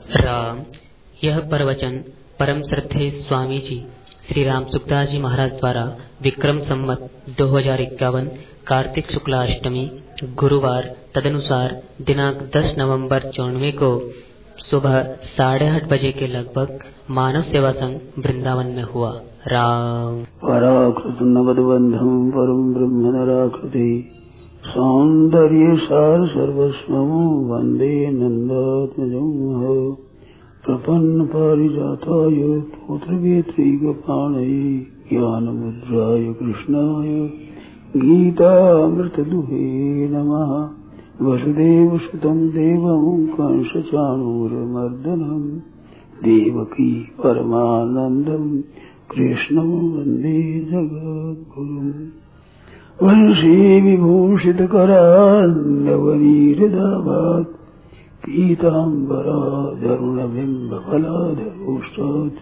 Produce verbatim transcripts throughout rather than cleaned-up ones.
राम। यह प्रवचन परम श्रद्धेय स्वामी जी श्री राम सुखदास जी महाराज द्वारा विक्रम संवत दो हजार इक्यावन कार्तिक शुक्ला अष्टमी गुरुवार तदनुसार दिनांक दस नवंबर चौरानवे को सुबह साढ़े आठ बजे के लगभग मानव सेवा संघ वृंदावन में हुआ। राम। पराकृत नवदबंधम परम ब्रह्म नराकृति सौंदर्य सार सर्वस्वं वंदे नंदात्मजं प्रपन्न पारिजाताय पुत्रवेत्रैकपाणये ज्ञानमुद्राय कृष्णाय गीतामृतदुहे नमः। वसुदेवसुतं देवं कंसचाणूरमर्दनं देवकी परमानन्दं कृष्णं वन्दे जगद्गुरुम्। वंशी विभूषितकरान्नवनीरदाभात् पीताम्बराधरुणबिम्बफलाधरोष्टात्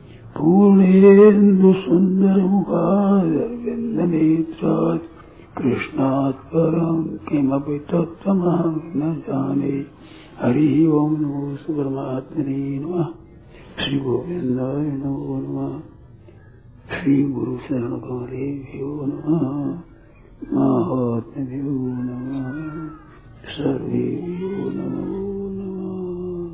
पूर्णेन्दुसुन्दरमुखादरविन्दनेत्रात् कृष्णात् परं किमपि तत्त्वमहं न जाने। हरि ओं नमो परमात्मने नमः। श्री गोविन्दाय नमो नमः। श्री गुरु शरण गौरेभ्यो नमः। महात्म्यो नमः। सर्वेभ्यो नमो नमः।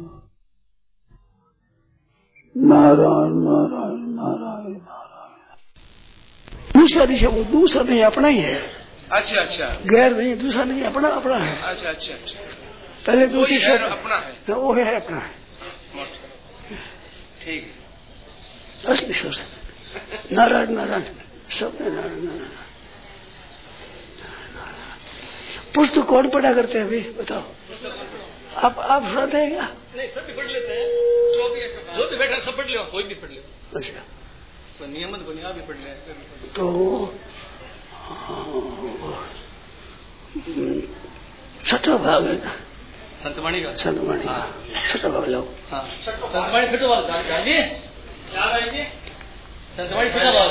नारायण नारायण नारायण नारायण। दूसरा दिशा वो दूसरा नहीं अपना ही है। अच्छा अच्छा। गैर नहीं, दूसरा नहीं, अपना अपना है। अच्छा अच्छा अच्छा। पहले दूसरी शब्द अपना है, वो है अपना है। ठीक है। असली सोच नारायण नारायण सब नारायण नारायण। पुस्तक कौन पढ़ा करते हैं अभी बताओ? आप आप सुनाते हैं क्या? नहीं, सब भी पढ़ लेते हैं। जो भी जो भी बैठा सब पढ़ लो, कोई भी पढ़ लो। अच्छा, तो नियमित बनिया भी पढ़ ले। तो छठा भाग है ना संतवाणी का। संतवाणी का छठा भाग लो। हाँ, संतवाणी छठा भाग डालिए। क्या आएंगे? संतवाणी छठा भाग।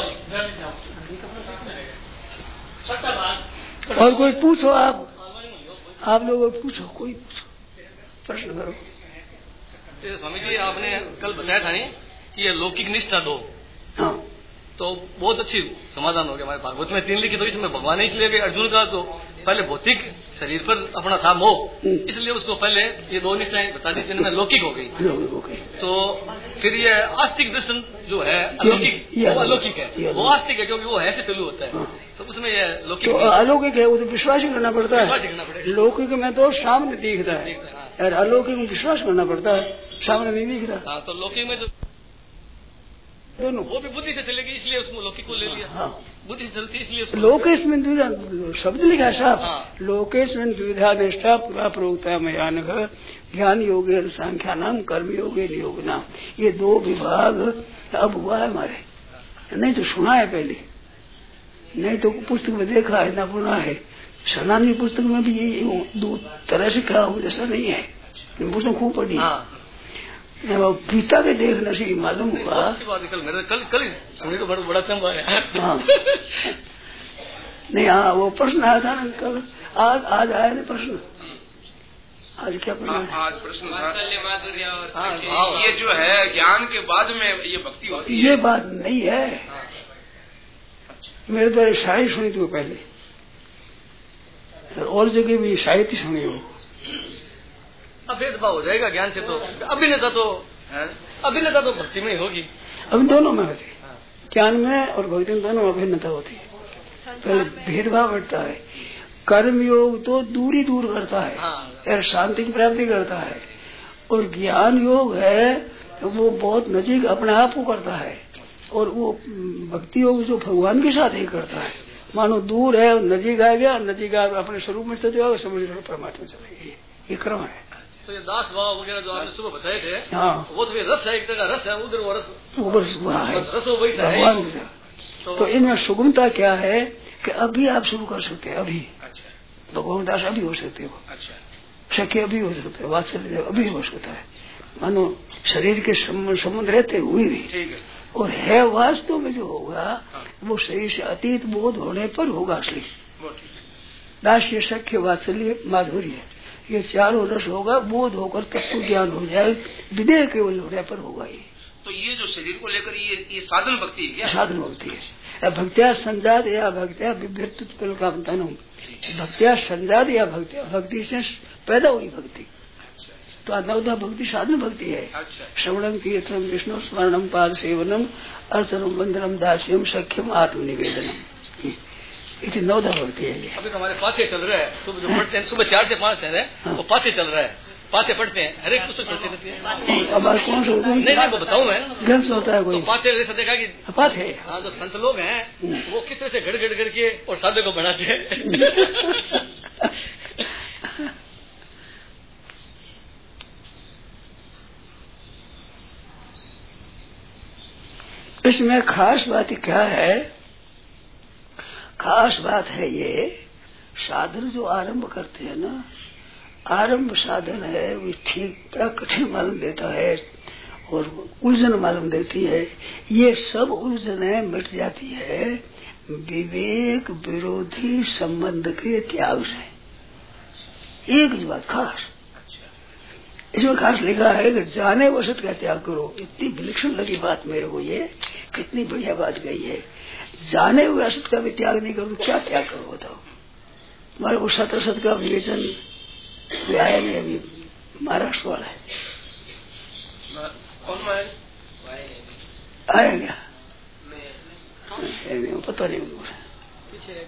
छठा भाग। और कोई पूछो, आप आप लोग पूछो, कोई पूछो, प्रश्न करो। स्वामी जी, आपने कल बताया था नहीं कि ये लौकिक निष्ठा दो। हाँ, तो बहुत अच्छी समाधान हो गया। हमारे भागवत में तीन लिखी, तो इसमें भगवान ने इसलिए भी अर्जुन का तो पहले भौतिक शरीर पर अपना था मोह, इसलिए उसको पहले ये दो निष्ठाएं बता दी जिनमें लौकिक हो गई। तो फिर ये आस्तिक दर्शन जो है अलौकिक, वो अलौकिक है, वो आस्तिक है क्योंकि वो है से चालू होता है। तो उसमें ये लौकिक तो अलौकिक है, वो तो विश्वास ही करना पड़ता है। लौकिक में तो सामने दिखता है और अलौकिक में विश्वास करना पड़ता है, सामने नहीं दिखता। हाँ, तो लौकिक में जो दोनों वो भी बुद्धि से चलेगी, इसलिए उसमें लौकिक को ले लिया। हाँ, बुद्धि से चलती इसलिए। लोकेश में द्विधा शब्द लिखा साहब। हाँ। लोकेश में द्विधा निष्ठा पूरा प्रोक्ता मयान ज्ञान योगे संख्या नाम कर्म योगे योग नाम, ये दो विभाग अब हुआ है हमारे। नहीं तो सुना है पहले, नहीं तो पुस्तक में देखा है ना पुना है। सनातनी पुस्तक में भी ये दो तरह से क्या हो जैसा नहीं है, पुस्तक खूब पढ़ी। हाँ। गीता के देखने से मालूम हुआ। कल मेरे कल कल सुनी तो बड़ा बड़ा चंबा है। हाँ। नहीं, हाँ, वो प्रश्न आया था ना कल। आज आज आया ना प्रश्न। आज क्या प्रश्न? आज प्रश्न था ये जो है ज्ञान के बाद में ये भक्ति होती है। ये बात नहीं है। मेरे द्वारा शायरी सुनी थी पहले, और जगह भी शायरी सुनी हो। अब भेदभाव हो जाएगा ज्ञान से, तो अभिनेता तो अभिनेता तो भक्ति में ही होगी। अब दोनों में होती है, ज्ञान में और भक्ति में दोनों अभिन्नता होती है। पहले भेदभाव घटता है। कर्म योग तो दूरी दूर करता है और शांति की प्राप्ति करता है, और ज्ञान योग है तो वो बहुत नजीक अपने आप को करता है, और वो भक्ति योग जो भगवान के साथ ही करता है। मानो दूर है, नजीक आ गया, नजीक आ अपने स्वरूप में स्थित होगा, समझ लो परमात्मा चलेगी। ये क्रम है। तो ये दास भाव वगैरह जो आपने सुबह बताए थे, हाँ, वो तो रस है, एक तरह रस है, उधर वो रस रस वही भगवान। तो इनमें सुगमता क्या है कि अभी आप शुरू कर सकते हैं, अभी भगवान दास अभी हो सकते हो, सख्य अभी हो सकते हैं, वात्सल्य अभी हो सकता है। मानो शरीर के संबंध रहते हुए भी, और है वास्तव में जो होगा वो शरीर से अतीत बोध होने पर होगा असली। दास्य सख्य वात्सल्य माधुर्य ये चारों रस होगा, बोध होकर तत्व ज्ञान हो जाए, विदेह केवल हृदय पर होगा। ये तो ये जो शरीर को लेकर ये ये साधन भक्ति है क्या? साधन भक्ति है। भक्त्या संजात या भक्त्या विभ्रतुत्पल का भक्त्या संजात या भक्त्या, भक्ति से पैदा हुई भक्ति। तो अनवधा भक्ति साधन भक्ति है। श्रवणम कीर्तनम विष्णु स्मरणम पाद सेवनम अर्चनम वंदनम दास्यम सख्यम आत्मनिवेदनम, इतनी नवधा भक्ति है। अभी तो हमारे पाठ्य चल रहा है, सुबह जो पढ़ते हैं, सुबह चार से पाँच है वो पाठ्य चल रहा है, पाठ्य पढ़ते हैं, हर एक पुस्तक चलती रहती है। अब कौन सा नहीं नहीं वो बताऊँ मैं, ग्रंथ होता है कोई तो पाठ्य जैसा देखा कि पाठ्य। हाँ, जो संत लोग हैं वो किस तरह से गड़ गड़ गड़ के और साधे को बढ़ाते हैं। इसमें खास बात क्या है? खास बात है ये साधन जो आरंभ करते हैं ना, आरंभ साधन है वो ठीक बड़ा कठिन मालूम देता है और उलझन मालूम देती है। ये सब उलझनें मिट जाती है विवेक विरोधी संबंध के त्याग से। एक ही बात खास इसमें खास लिखा है कि जाने वसत का त्याग करो। इतनी विलक्षण लगी बात मेरे को, ये कितनी बढ़िया बात गई है। जाने हुए असत का भी त्याग नहीं करो, क्या त्याग करो बताओ। हमारे को सत असत का विवेचन आया नहीं, अभी महाराष्ट्र वाला है। कौन है? आया क्या? नहीं, पता नहीं मुझे।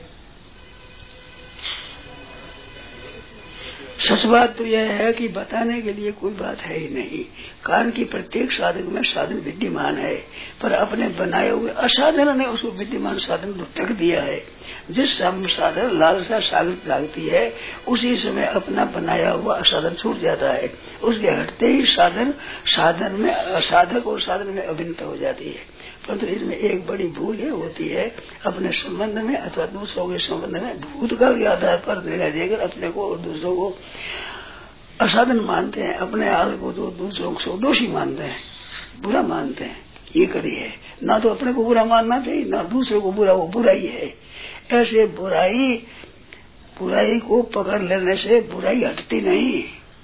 सच बात तो यह है कि बताने के लिए कोई बात है ही नहीं, कारण कि प्रत्येक साधक में साधन विद्यमान है, पर अपने बनाए हुए असाधन ने उसको विद्यमान साधन को ढक दिया है। जिस साधन लालसा सागर लागती है उसी समय अपना बनाया हुआ असाधन छूट जाता है। उसके हटते ही साधन साधन में असाधक और साधन में अभिन्नता हो जाती है। परंतु इसमें एक बड़ी भूल ये होती है, अपने संबंध में अथवा दूसरों के संबंध में भूतकाल के आधार पर निर्णय देकर अपने को और दूसरों को असाधन मानते हैं, अपने आप को तो दूसरों को दोषी मानते हैं, बुरा मानते हैं। ये करी है ना, तो अपने को बुरा मानना चाहिए ना दूसरों को बुरा, वो बुराई है। ऐसे बुराई बुराई को पकड़ लेने से बुराई हटती नहीं।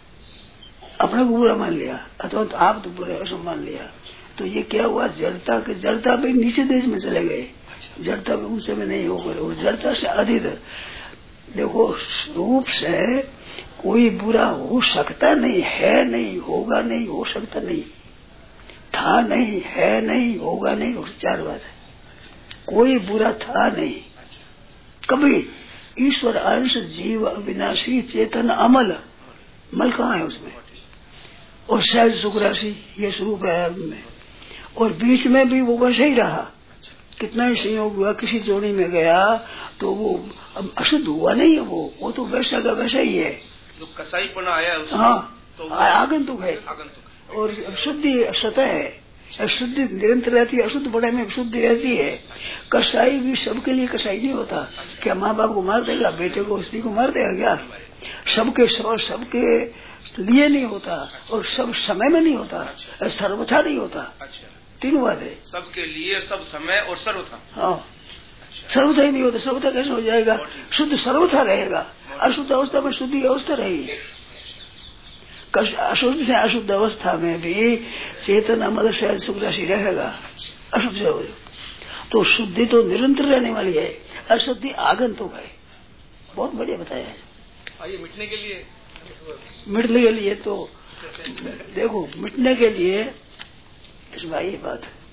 अपने को बुरा मान लिया अथवा तो आप तो बुरा ऐसा मान लिया, तो ये क्या हुआ? जड़ता के जड़ता भी नीचे देश में चले गए, जड़ता भी ऊंचे में नहीं हो गए और जड़ता से अधिक। देखो रूप से कोई बुरा हो सकता नहीं है, नहीं होगा, नहीं हो सकता नहीं, था नहीं है, नहीं होगा नहीं, और चार बात है। कोई बुरा था नहीं कभी। ईश्वर अंश जीव अविनाशी चेतन अमल, मल कहाँ है उसमें? और सहज सुख राशि ये स्वरूप है में, और बीच में भी वो वैसे ही रहा। कितना ही संयोग हुआ, किसी जोड़ी में गया तो वो अब अशुद्ध हुआ नहीं है, वो वो तो वैसा का वैसा ही है। जो कसाईपना आया है हाँ तो आगंतुक है, आगंतुक। और शुद्धि सतह है, शुद्धि निरंतर रहती है, अशुद्ध बड़े में शुद्धि रहती है। कसाई भी सबके लिए कसाई नहीं होता। क्या माँ बाप को मार देगा, बेटे को स्त्री को मार देगा क्या? सबके सबके लिए नहीं होता और सब समय में नहीं होता, सर्वथा नहीं होता। तीन बात है, सबके लिए, सब समय और सर्वथा। हाँ, सर्वथा ही नहीं होता। सर्वथा कैसे हो जाएगा? शुद्ध सर्वथा रहेगा, अशुद्ध अवस्था में शुद्धि अवस्था रहेगी। अशुद्ध से अशुद्ध अवस्था में भी चेतन अमल से सुख राशि रहेगा। अशुद्ध से हो तो शुद्धि तो निरंतर रहने वाली है, अशुद्धि आगंतुक है। बहुत बढ़िया बताया है। आइए मिटने के लिए मिटने के लिए तो देखो, मिटने के लिए इसमें ये बात है,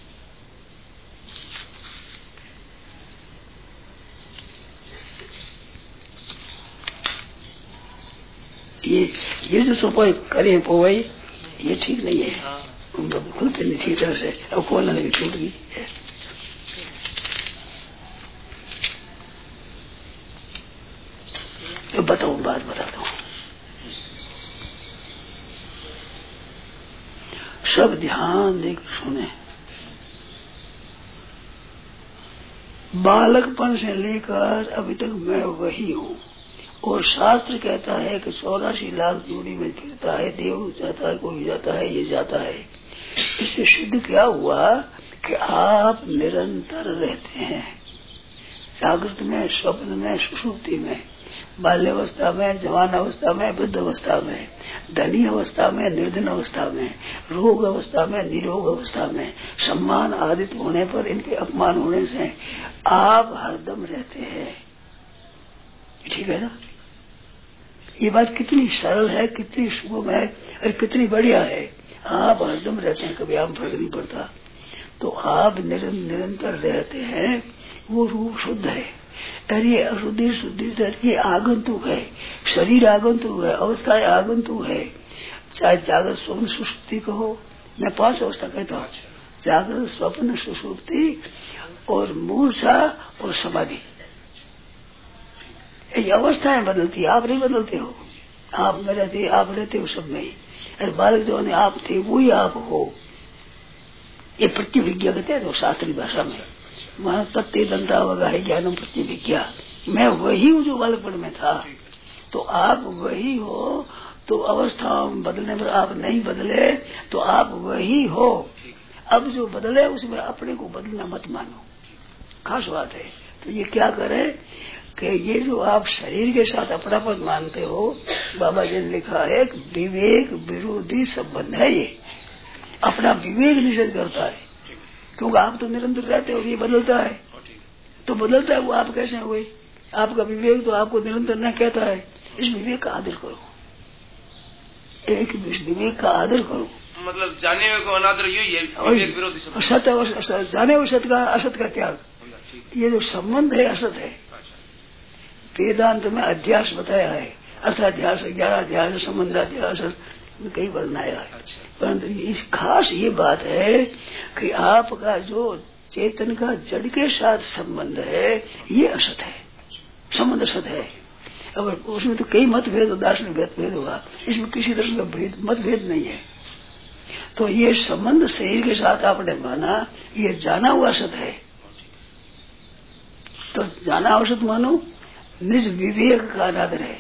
ये ये जो सफाई करें पोवाई ये ठीक नहीं है, उनको खुलते नहीं ठीक तरह से। अब खोलने लगी छूट गई। तो बताओ, बात बताता हूँ। सब ध्यान देकर सुने। बालकपन से लेकर अभी तक मैं वही हूँ, और शास्त्र कहता है कि चौरासी लाख जोड़ी में फिरता है, देव जाता है, कोई जाता है, ये जाता है। इससे सिद्ध क्या हुआ कि आप निरंतर रहते हैं, जागृत में, स्वप्न में, सुषुप्ति में। बाल्यावस्था में, जवान अवस्था में, वृद्ध अवस्था में, धनी अवस्था में, निर्धन अवस्था में, रोग अवस्था में, निरोग अवस्था में, सम्मान आदित होने पर, इनके अपमान होने से आप हरदम रहते हैं। ठीक है ना? ये बात कितनी सरल है, कितनी सुगम है और कितनी बढ़िया है। आप हरदम रहते हैं, कभी आप फर्क नहीं पड़ता। तो आप निरंतर रहते हैं, वो रूप शुद्ध है। और ये अशुद्धि शुद्धि ये आगंतुक है, शरीर आगंतुक है, अवस्थाएं आगंतुक है। चाहे जागृत स्वप्न सुषुप्ति कहो, मैं पांच अवस्था कहता हूँ, जागृत स्वप्न सुषुप्ति और मूर्छा और समाधि। ये अवस्थाएं बदलती है, आप नहीं बदलते हो। आप में रहते, आप रहते हो सब में ही। अरे बालक जो आप थे वही आप हो। ये प्रतिविज्ञा कहते हैं तो शास्त्रीय भाषा में, वहां तत्ते दंतावगा है ज्ञानम प्रतिविज्ञा। मैं वही हूँ जो बालकपन में था। तो आप वही हो, तो अवस्था बदलने पर आप नहीं बदले तो आप वही हो। अब जो बदले उसमें अपने को बदलना मत मानो, खास बात है। तो ये क्या करे कि ये जो आप शरीर के साथ अपनापन मानते हो, बाबा जी ने लिखा है विवेक विरोधी संबंध है। ये अपना विवेक निषेध करता है, क्योंकि आप तो निरंतर रहते हो, ये बदलता है तो बदलता है। वो आप कैसे हुए? आपका विवेक तो आपको निरंतर न कहता है। इस विवेक का आदर करो, एक विवेक का आदर करो। मतलब जाने हुए को अनादर यही है, विवेक विरोधी संबंध। सत्य जाने हुए सत्य का असत का त्याग, ये जो संबंध है असत है। वेदांत में अध्यास बताया है, अर्थाध्यास, ग्यारह अध्यास, संबंधाध्यास कई वर्णाया है। परंतु इस खास ये बात है कि आपका जो चेतन का जड़ के साथ संबंध है ये असत है, संबंध असत है। अब उसमें तो कई मतभेद और दार्शनिक भेद होगा, इसमें किसी तरह का भेद मतभेद नहीं है। तो ये संबंध शरीर के साथ आपने माना, ये जाना हुआ असत है। तो जाना असत मानो, निज विवेक का अनादर है।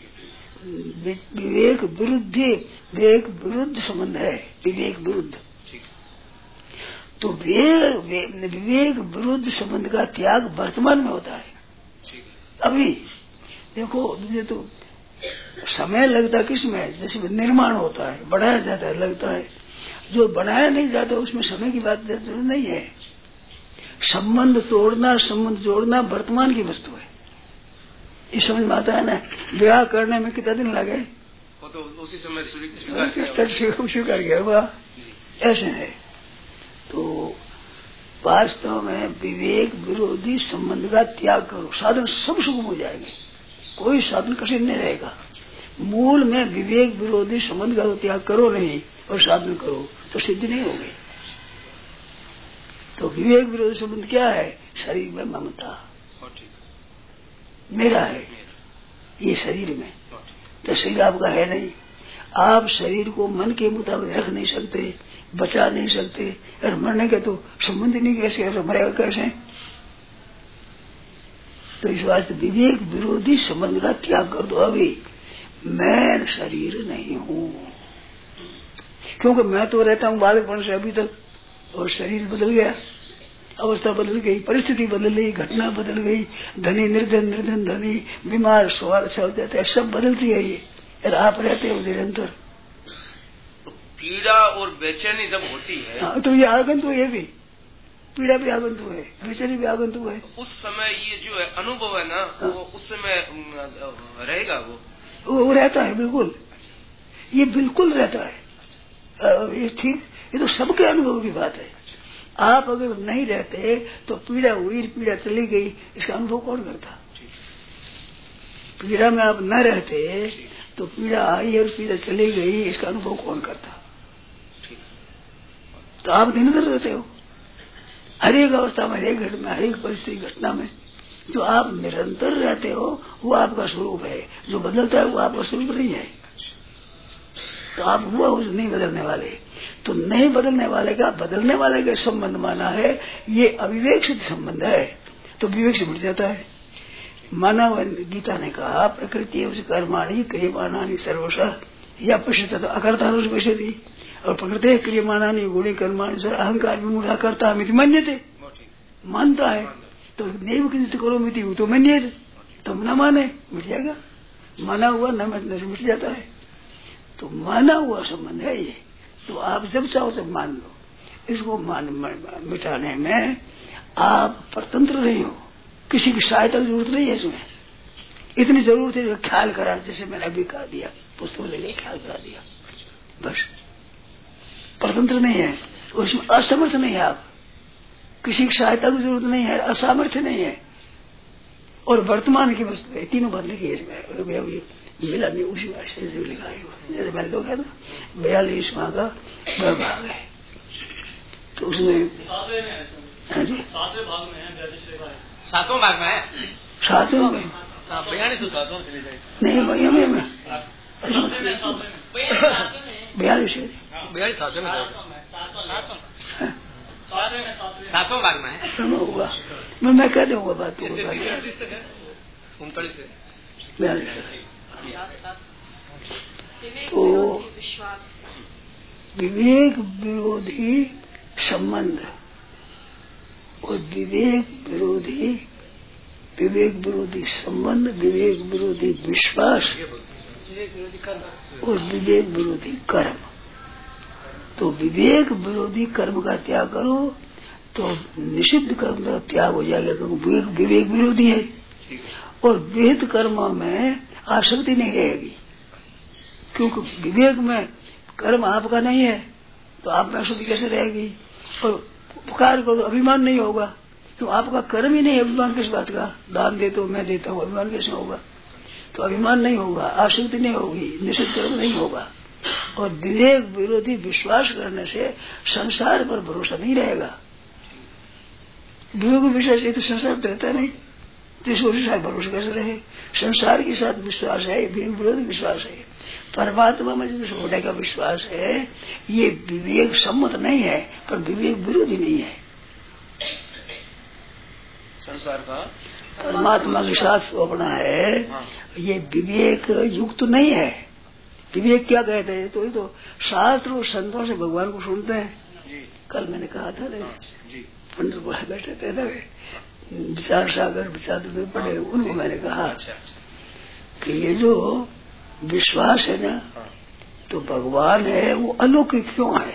विवेक विरुद्ध, विवेक विरुद्ध संबंध है, विवेक विरुद्ध। तो विवेक विरुद्ध संबंध का त्याग वर्तमान में होता है। अभी देखो, मुझे तो समय लगता किसमें, जैसे निर्माण होता है, बढ़ाया जाता है, लगता है। जो बढ़ाया नहीं जाता उसमें समय की बात जरूर नहीं है। संबंध तोड़ना, संबंध जोड़ना वर्तमान की वस्तु है। इस समझ में आता है ना। विवाह करने में कितना दिन लगे, वो तो उसी समय स्वीकार किया हुआ, ऐसे है। तो वास्तव में विवेक विरोधी संबंध का त्याग करो, साधन सब सुगम हो जाएंगे, कोई साधन कठिन नहीं रहेगा। मूल में विवेक विरोधी संबंध का तो त्याग करो नहीं और साधन करो तो सिद्धि नहीं होगी। तो विवेक विरोधी संबंध क्या है? शरीर में ममता, मेरा है ये शरीर में, तो शरीर आपका है नहीं। आप शरीर को मन के मुताबिक रख नहीं सकते, बचा नहीं सकते, और मरने के तो संबंध नहीं, कैसे मरेगा कैसे? तो इस वास्ते विवेक विरोधी संबंध का त्याग कर दो। अभी मैं शरीर नहीं हूँ, क्योंकि मैं तो रहता हूँ बालकपन से अभी तक, और शरीर बदल गया, अवस्था बदल गई, परिस्थिति बदल गई, घटना बदल गई, धनी निर्धन, निर्धन धनी, बीमार स्वार सब जाते हैं, सब बदलती है ये। और आप रहते हो निरंतर। तो पीड़ा और बेचैनी जब होती है, हाँ, तो ये आगंतुक, ये भी पीड़ा भी आगंतुक है, बेचैनी भी आगंतुक है। उस समय ये जो है अनुभव है ना, हाँ। वो उस समय रहेगा, वो वो रहता है, बिल्कुल, ये बिल्कुल रहता है। ये ठीक, ये तो सबके अनुभव की बात है। आप अगर नहीं रहते तो पीड़ा हुई, पीड़ा चली गई, इसका अनुभव कौन करता? पीड़ा में आप न रहते तो पीड़ा आई और पीड़ा चली गई, इसका अनुभव कौन करता? तो आप निरंतर रहते हो हर एक अवस्था में, हर एक घटना में, हर एक परिस्थिति घटना में। जो आप निरंतर रहते हो वो आपका स्वरूप है, जो बदलता है वो आपका स्वरूप नहीं है। तो आप हुआ नहीं बदलने वाले, तो नहीं बदलने वाले का बदलने वाले का संबंध माना है, ये अविवेक सिद्ध संबंध है, तो विवेक से बढ़ जाता है। मानव गीता ने कहा प्रकृति कर्माणी क्रियमाणानि सर्वशः या पश्यत अकर्ता पश्यति, और प्रकृति क्रियमाणानि गुणी कर्माणि सर अहंकार विमूढ़ करता मन्यते, मानता है। तो नैव किंचित् करोमि इति तो मन्येत, तुम न माने मिट जाएगा, माना हुआ न मिटने से मिट जाता है। तो माना हुआ संबंध है ये, तो आप जब चाहो तब मान लो। इसको मान मिटाने में आप परतंत्र नहीं हो, किसी की सहायता की जरूरत नहीं है इसमें। इतनी जरूरत है ख्याल करा, जैसे मैंने अभी कहा दिया, पुस्तक ले लिया ख्याल करा दिया, बस। परतंत्र नहीं है, उसमें असमर्थ नहीं है आप, किसी की सहायता की जरूरत नहीं है, असामर्थ्य नहीं है। और वर्तमान की वस्तु है, तीनों बात लिखी है इसमें, मिला नहीं उसी भाषा से लिखा है। जैसे मैंने लोग है ना बयालीस माह का वह भाग है, तो उसमें हाँ जी सातवें भाग में है, सातवें भाग में है, सातवें में नहीं भैया में में बयालीस बयालीस सातवें में सातवें भाग में है होगा। मैं मैं कह दूंगा बात को उनतालीस बयालीस। तो विवेक विरोधी संबंध और विवेक विरोधी विवेक विरोधी संबंध, विवेक विरोधी विश्वास और विवेक विरोधी कर्म। तो विवेक विरोधी कर्म का त्याग करो तो निषिद्ध कर्म का त्याग हो जाएगा, क्योंकि विवेक विरोधी है। और विहित कर्म में आसक्ति नहीं रहेगी, क्योंकि विवेक में कर्म आपका नहीं है, तो आप में आसक्ति कैसे रहेगी। और उपकार करो अभिमान नहीं होगा, तो आपका कर्म ही नहीं है, अभिमान किस बात का। दान दे तो मैं देता हूँ, अभिमान कैसे होगा। तो अभिमान नहीं होगा, आसक्ति नहीं होगी, निषिद्ध कर्म नहीं होगा। और विवेक विरोधी विश्वास करने से संसार पर भरोसा नहीं रहेगा। विवेक विश्वास ये तो संसार रहता नहीं, तो इसको भरोसा कैसे रहे। संसार के साथ विश्वास है, विवेक विरोधी विश्वास है। परमात्मा में जो होने का विश्वास है ये विवेक सम्मत नहीं है, पर विवेक विरोधी नहीं है। संसार का परमात्मा के साथ अपना है, ये विवेक युक्त नहीं है। विवेक क्या कहते हैं, तो ये तो शास्त्र और संतों से भगवान को सुनते हैं। कल मैंने कहा था ना, पंडित बैठे थे ना, विचार सागर विचार पड़े, उनको मैंने कहा कि ये जो विश्वास है ना, तो भगवान है वो अलौकिक क्यों है।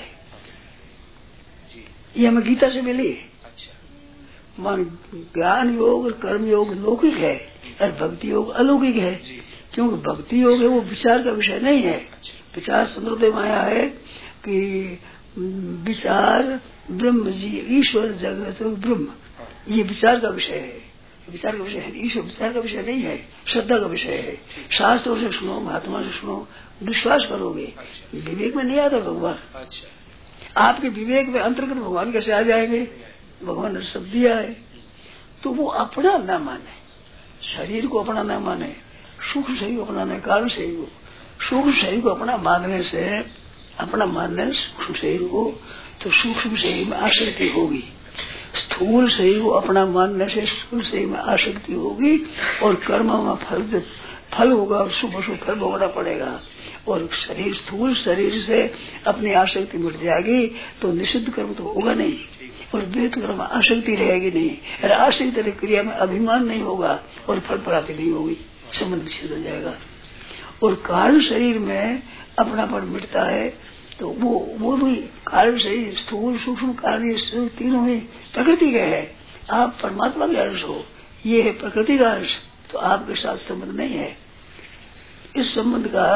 ये हमें गीता से मिली। मान ज्ञान योग और कर्म योग लौकिक है और भक्ति योग अलौकिक है, क्योंकि भक्ति योग है वो विचार का विषय नहीं है। विचार संदर्भ में आया है कि विचार ब्रह्म जी ईश्वर जगत ब्रह्म, ये विचार का विषय है, विचार का विषय है। ईश्वर विचार का विषय नहीं है, श्रद्धा का विषय है। शास्त्रों से सुनो, महात्मा से सुनो, विश्वास करोगे। विवेक में नहीं आता भगवान। आपके विवेक में अंतर्गत भगवान कैसे आ जाएंगे। भगवान ने सब दिया है, तो वो अपना न माने, शरीर को अपना न माने, सूक्ष्म शरीर को अपना न, कारण शरीर को, सूक्ष्म शरीर को अपना मानने से, अपना मानने सूक्ष्म शरीर को, तो सूक्ष्म शरीर में आसक्ति होगी। स्थूल शरीर को अपना मानने से स्थूल शरीर में आसक्ति होगी और कर्म में फल फल होगा और शुभ शुभ फल भोगना पड़ेगा। और शरीर स्थूल शरीर से अपनी आसक्ति मिट जाएगी तो निषिद्ध कर्म तो होगा नहीं, और विहित कर्म आसक्ति रहेगी नहीं, और आसक्ति क्रिया में अभिमान नहीं होगा और फल प्राप्ति नहीं होगी, संबंध विच्छेद हो जाएगा। और कारण शरीर में अपनापन मिटता है, तो वो वो भी कारण शरीर स्थूल सूक्ष्म कार्य तीनों ही प्रकृति के है। आप परमात्मा के अंश हो, ये है प्रकृति का अंश, तो आपके साथ संबंध नहीं है। इस संबंध का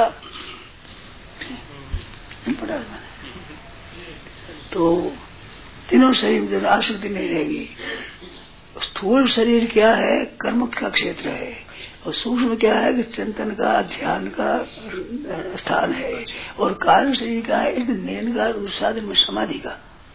पढ़ा तो तीनों शरीर में आसक्ति नहीं रहेगी। स्थूल शरीर क्या है, कर्म का क्षेत्र है, और सूक्ष्म क्या है कि चिंतन का ध्यान का स्थान है, और कारण शरीर का है नयन का साधन में समाधि का।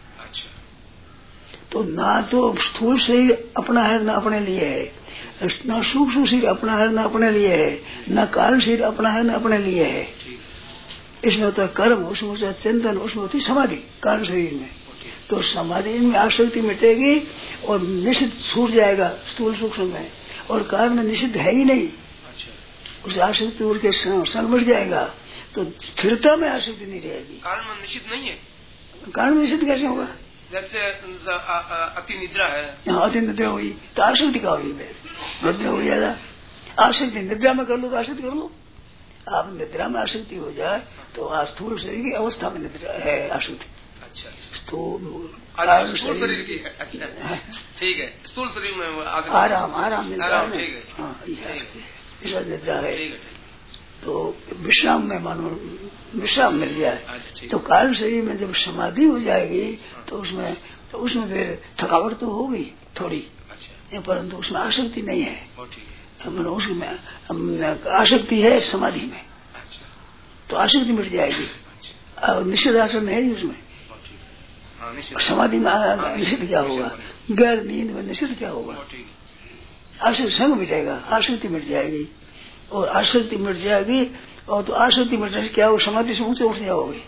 तो ना तो स्थूल शरीर अपना है न अपने लिए है, न सूक्ष्म शरीर अपना है न अपने लिए है, न कारण शरीर अपना है न अपने लिए है। इसमें होता है कर्म, उसमें होता है चिंतन, उसमें होती है समाधि कारण शरीर में। तो समाधि में आसक्ति मिटेगी और निषिद्ध छूट जाएगा स्थूल सूक्ष्म में, और कारण में निषिद्ध है ही नहीं, उस आसक्ति उनके संग बढ़ जाएगा, तो स्थिरता में आसक्ति नहीं रहेगी। कारण में निषिद्ध नहीं है, कारण में निषिद्ध कैसे होगा। जैसे अति निद्रा है, अति निद्रा हुई तो आसक्ति का हुई, निद्रा हो ज्यादा आसक्ति निद्रा में कर लो तो आसक्ति कर लो। आप निद्रा में आसक्ति हो जाए तो स्थूल शरीर की अवस्था में निद्रा है आसक्ति। अच्छा स्थूल शरीर की। अच्छा ठीक है, स्थूल शरीर में आराम आराम निद्रा में, ठीक है, हाँ निद्रा है। तो विश्राम में मानो विश्राम मिल जाए तो कारण शरीर में जब समाधि हो जाएगी तो उसमें तो उसमें फिर थकावट तो होगी थोड़ी, परंतु उसमें आसक्ति नहीं है। उसमें आसक्ति है समाधि में, तो आसक्ति मिट जाएगी। और निषेध आसन है उसमें, समाधि में निषेध क्या होगा, गैर नींद में निषेध क्या होगा, आसक्ति संग मिटेगा, आसक्ति मिट जाएगी। और आसक्ति मिट जाएगी और तो आसक्ति मिटने से क्या हो, समाधि से ऊंचे उठ जाओगे।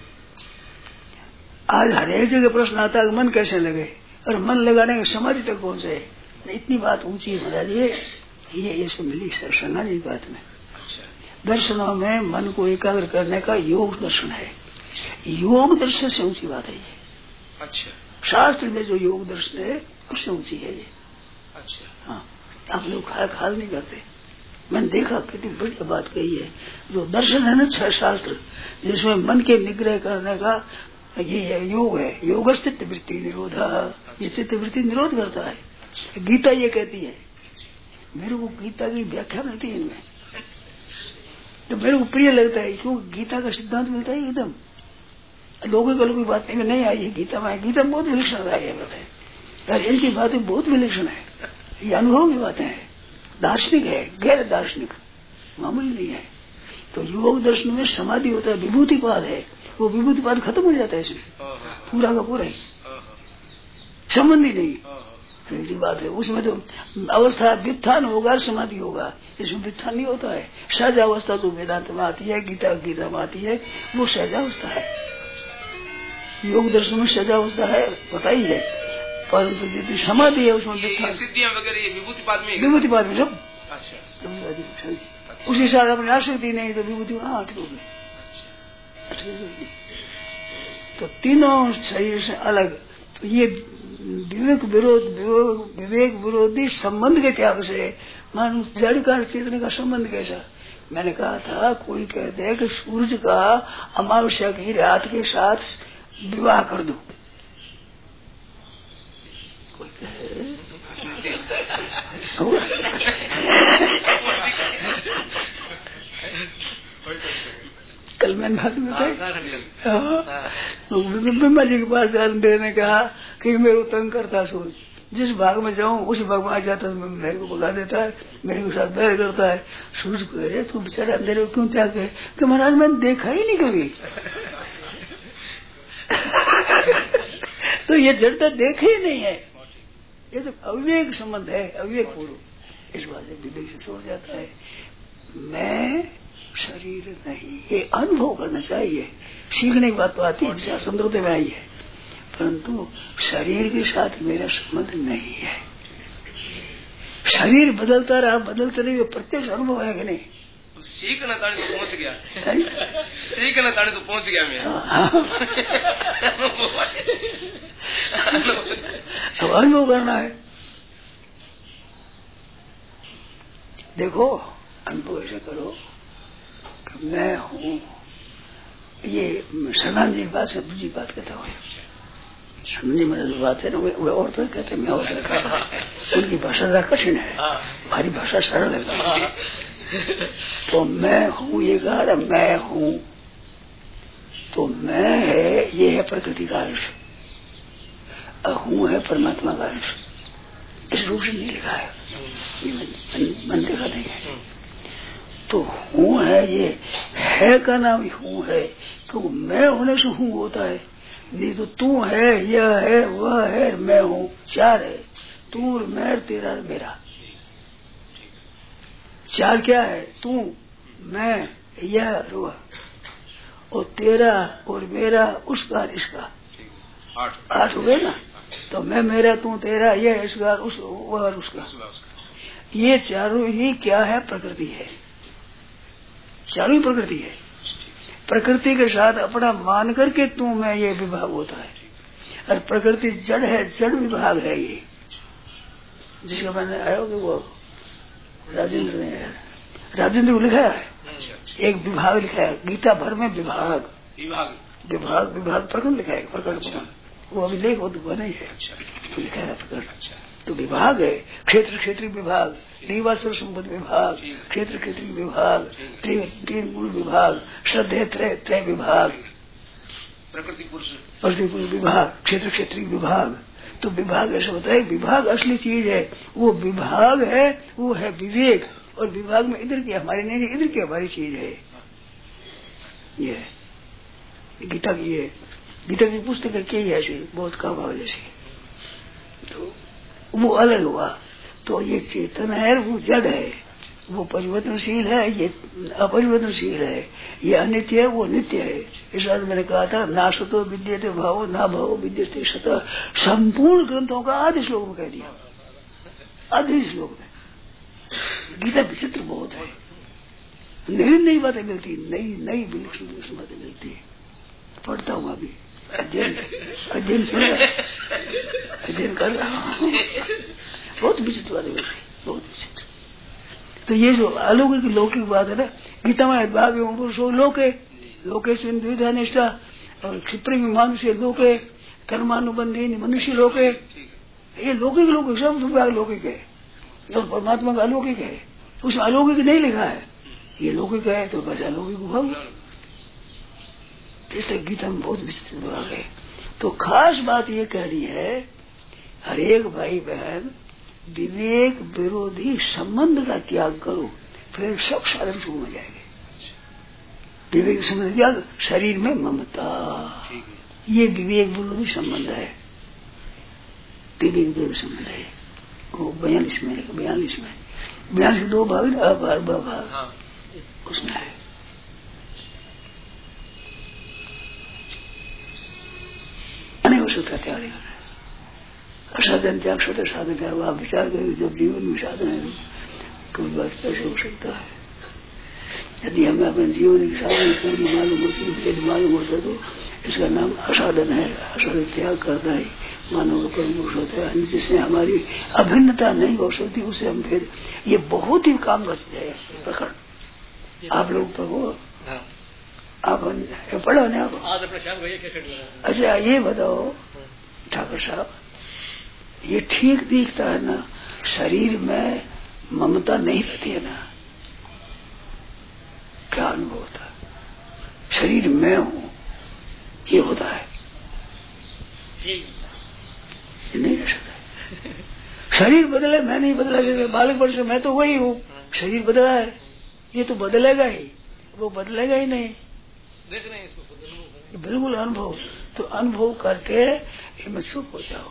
आज हर एक जगह प्रश्न आता है मन कैसे लगे, और मन लगाने के समाधि तक पहुंचे। इतनी बात ऊंची हो जाती है, ये इसको मिली सरसनानी बात में। दर्शनों में मन को एकाग्र करने का योग दर्शन है, योग दर्शन से ऊंची बात है ये। अच्छा शास्त्र में जो योग दर्शन है उससे ऊंची है ये। अच्छा हाँ, आप लोग खाया खाल नहीं करते। मैंने देखा कितनी बढ़िया बात कही है, जो दर्शन है ना छह शास्त्र जिसमें मन के निग्रह करने का ये है, योग है। योग चित्त वृत्ति निरोध, ये चित्त वृत्ति निरोध करता है। गीता ये कहती है, मेरे को गीता की व्याख्या मिलती है इनमें तो मेरे को प्रिय लगता है, क्योंकि गीता का सिद्धांत मिलता है एकदम। लोगों को कोई बात नहीं, नहीं आई है गीता में, गीता में बहुत विलक्षण आई है बातें यार, इनकी बातें बहुत विलक्षण है, ये अनुभव की बातें हैं, दार्शनिक है, गैर दार्शनिक, मामूली नहीं है। तो योग दर्शन में समाधि होता है, विभूतिपाद है, वो विभूतिपाद खत्म हो जाता है इसमें, पूरा का पूरा ही संबंध ही नहीं। तो ऐसी बात है, उसमें तो अवस्था व्युत्थान होगा, समाधि होगा, इसमें व्युत्थान नहीं होता है। सहज अवस्था तो वेदांत में आती है, गीता गीता में आती है, वो सहजावस्था है। योग दर्शन में सहजावस्था है पता ही है, परंतु जितनी समाधि है उसमें सिद्धियां वगैरह ये विभूतिपाद में विभूतिपाद में सब। अच्छा उसी साथ अपनी आसक्ति नहीं तो विभूति हाँ अटकोगे। तो तीनों शरीर से अलग, तो ये विवेक विरोध विवेक विरोधी संबंध के त्याग से मान जड़ का चेतने का संबंध कैसा। मैंने कहा था कोई कहते हैं कि सूर्य का अमावस्या की रात के साथ विवाह कर दो, कोई कहे कल मैंने बात बताई, ब्रह्मा जी के पास जान देने कहा कि मेरे को तंग करता सूर्य, जिस भाग में जाऊं उसी भाग में आ जाता है, मेरे को भगा देता है, मेरे को साथ बैर करता है। सूर्य को कह रहे तू बेचारा अंधेरे को क्यों त्याग है कि महाराज मैंने देखा ही नहीं कभी तो ये जड़ता देखे ही नहीं है, ये तो अविवेक संबंध है, अविवेक पूर्व। इस बात से विवेक से छोड़ जाता है, मैं शरीर नहीं, ये अनुभव करना चाहिए। सीखने की बात तो आती है, विचार संदर्भ में आई है, परंतु शरीर के साथ मेरा संबंध नहीं है। शरीर बदलता रहा बदलते रहे, प्रत्यक्ष अनुभव है कि नहीं। सीखना ताने तो पहुंच गया, सीखना ताने तो पहुंच गया मैं। अब अनुभव करना है। देखो अनुभव ऐसा करो कि मैं हूँ, ये सनान जी बात से दूसरी बात कहता हूँ। सनान जी मेरी जो बात है ना वे और तो कहते मैं और कहता, उनकी भाषा जरा कठिन है, हमारी भाषा सरल है। तो मैं हूँ ये गाढ़ मैं हूँ, तो मैं है ये है प्रकृति का अंश, हूँ है परमात्मा का अंश। इस रूप से नहीं लिखा है, मन देखा नहीं है। तो हूँ है, ये है का नाम हूँ है, क्योंकि मैं होने से हूँ होता है, नहीं तो तू है, यह है, वह है, मैं हूँ, चार है, तू और मैं, तेरा और मेरा। चार क्या है, तू मैं यह और वह, और तेरा और मेरा, उसका और इसका, आठ हो गए ना। तो मैं मेरा, तू तेरा, यह इसका, उस वह और उसका, ये चारों ही क्या है, प्रकृति है। चारों ही प्रकृति है। प्रकृति के साथ अपना मान करके तू मैं ये विभाग होता है, और प्रकृति जड़ है, जड़ विभाग है ये, जिसका मैंने आया कि वो राजेंद्र ने राजेंद्र को लिखा है, एक विभाग लिखा है गीता भर में, विभाग विभाग विभाग विभाग प्रकरण लिखा है, प्रकरण प्रकरण वो अभिलेख वो तो नहीं है, तो लिखा है प्रकरण। तो विभाग है, क्षेत्र क्षेत्रीय विभाग, निवासर संपद विभाग, क्षेत्र क्षेत्रीय विभाग, तीन मूल विभाग, श्रद्धे त्रय त्रय विभाग, प्रकृति पुरुष प्रकृति पुरुष विभाग, क्षेत्र क्षेत्रीय विभाग। तो विभाग ऐसा होता है, विभाग असली चीज है, वो विभाग है, वो है विवेक, और विभाग में इधर की हमारी नहीं, इधर की हमारी चीज है। ये गीता की है, गीता की पुस्तक के ही ऐसी बहुत काम आवे जैसी, तो वो अलग हुआ। तो ये चेतन है, वो जड़ है, वो परिवर्तनशील है, ये अपरिवर्तनशील है, ये अनित्य है, वो नित्य है। इस अर्थ मैंने कहा था, ना सतो विद्यते भावो ना भावो विद्यते सत, संपूर्ण ग्रंथों का आधि श्लोक में कह दिया, आधि श्लोक में। गीता विचित्र बहुत है, नई नई बातें मिलती, नई नई विलक्षण विलक्षण बातें मिलती है। पढ़ता हूँ अभी, अध्ययन अध्ययन से अध्ययन कर रहा हूँ, बहुत विचित्र बातें मिलती, बहुत विचित्र। तो ये जो अलौकिक लौकिक बात है ना, गीता में भाग एवं पुरुषो लोके लोके द्विधा निष्ठा, और क्षिप्री में मानुष्य लोके कर्मानुबंधी मनुष्य लोके, ये लौकिक लौकिक सब विभाग लौकिक है, और परमात्मा का अलौकिक है, उसमें अलौकिक नहीं लिखा है, ये लौकिक है तो बस अलौकिक भाव। इसलिए गीता में बहुत विस्तृत भाग है। तो खास बात ये कहनी है, हरेक भाई बहन विवेक विरोधी संबंध का त्याग करो, फिर सब साधन शुरू हो जाएंगे। विवेक संबंध त्याग, शरीर में ममता, ये विवेक विरोधी संबंध है, विवेक विरोधी संबंध है। वो बयालीस में बयालीस में बयालीस दो भाग अभार भाग उसमें है। अनेक सूत्र त्याग है, असाधन त्याग सत्य साधन त्याग। आप विचार करें, जब जीवन में साधन है कोई बात कैसे हो सकता है? यदि हमें अपने जीवन की साधन पूरी मालूम होती, मालूम होता तो इसका नाम असाधन है। असाधन त्याग करता है मानव का परम पुरुष होता है, जिससे हमारी अभिन्नता नहीं हो सकती, उसे हम फिर ये बहुत ही काम करते हैं प्रकरण। आप लोग तो वो आप पढ़ो ना आप। अच्छा ये बताओ ठाकुर साहब, ये ठीक दिखता है ना, शरीर में ममता नहीं रहती है ना, क्या अनुभव होता है? शरीर में हूँ ये होता है, ये नहीं रह सकता। शरीर बदले, मैं नहीं बदला, जैसे बालक वर्ष मैं तो वही हूँ, शरीर बदला है, ये तो बदलेगा ही, वो बदलेगा ही नहीं, बिल्कुल अनुभव। तो अनुभव करके इसमें सुख हो जाओ।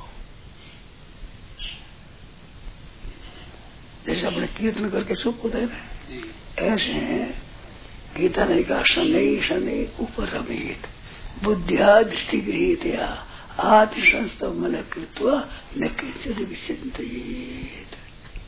जैसे अपने कीर्तन करके सुख होता है ना, ऐसे गीता ने कहा शनै शनै उपरमेत बुद्धिया दृष्टि गृहीत या आत्म संस्तव मन कृत्वा न किंचित विचिंतित।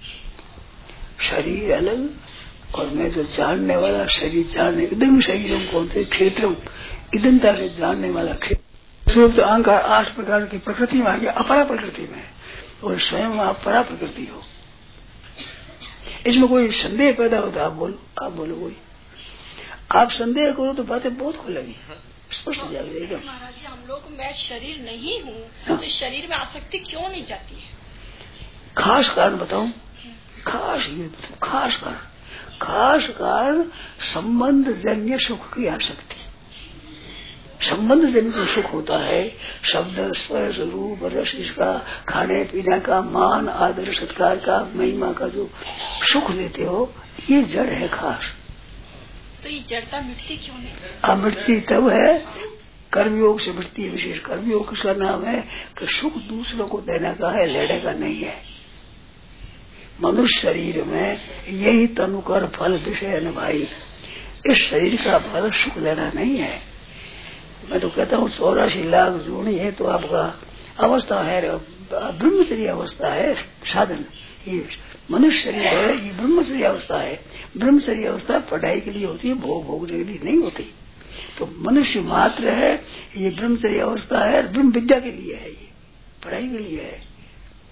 शरीर अलग और मैं जो जानने वाला, शरीर जानने एकदम शरीरों कौन से क्षेत्र इदंता से जानने वाला क्षेत्र, तो अहंकार आठ प्रकार की प्रकृति में आ गया, अपरा प्रकृति में, और स्वयं आप परा प्रकृति हो। इसमें कोई संदेह पैदा होता है? आप बोलो, आप बोलो कोई, आप संदेह करो तो बातें बहुत खुलेगी, स्पष्ट हो जाएगी एकदम। महाराज जी, हम लोग मैं शरीर नहीं हूँ, हाँ। तो शरीर में आसक्ति क्यों नहीं जाती है? खास कारण बताऊं? खास ये खास कारण खास कारण संबंध जन्य सुख की आसक्ति। संबंध जन्य जो सुख होता है, शब्द स्पर्श रूप रस, इसका खाने पीने का, मान आदर सत्कार का, महिमा का जो सुख लेते हो, ये जड़ है खास। तो ये जड़ता मिटती क्यों नहीं? अब मिटती तब है कर्मयोग से मिटती है। विशेष कर्मयोग का नाम है कि सुख दूसरों को देने का है, लेने का नहीं है। मनुष्य शरीर में यही तनुकर फल विषय है भाई, इस शरीर का फल सुख लेना नहीं है। मैं तो कहता हूँ चौरासी लाख जोड़ी है तो आपका अवस्था है, ब्रह्मचर्य अवस्था है साधन। ये मनुष्य शरीर है, ये ब्रह्मचर्य अवस्था है। ब्रह्मचर्य अवस्था पढ़ाई के लिए होती है, भोग भोगने के लिए नहीं होती। तो मनुष्य मात्र है, ये ब्रह्मचर्य अवस्था है, ब्रह्म विद्या के लिए है, ये पढ़ाई के लिए है।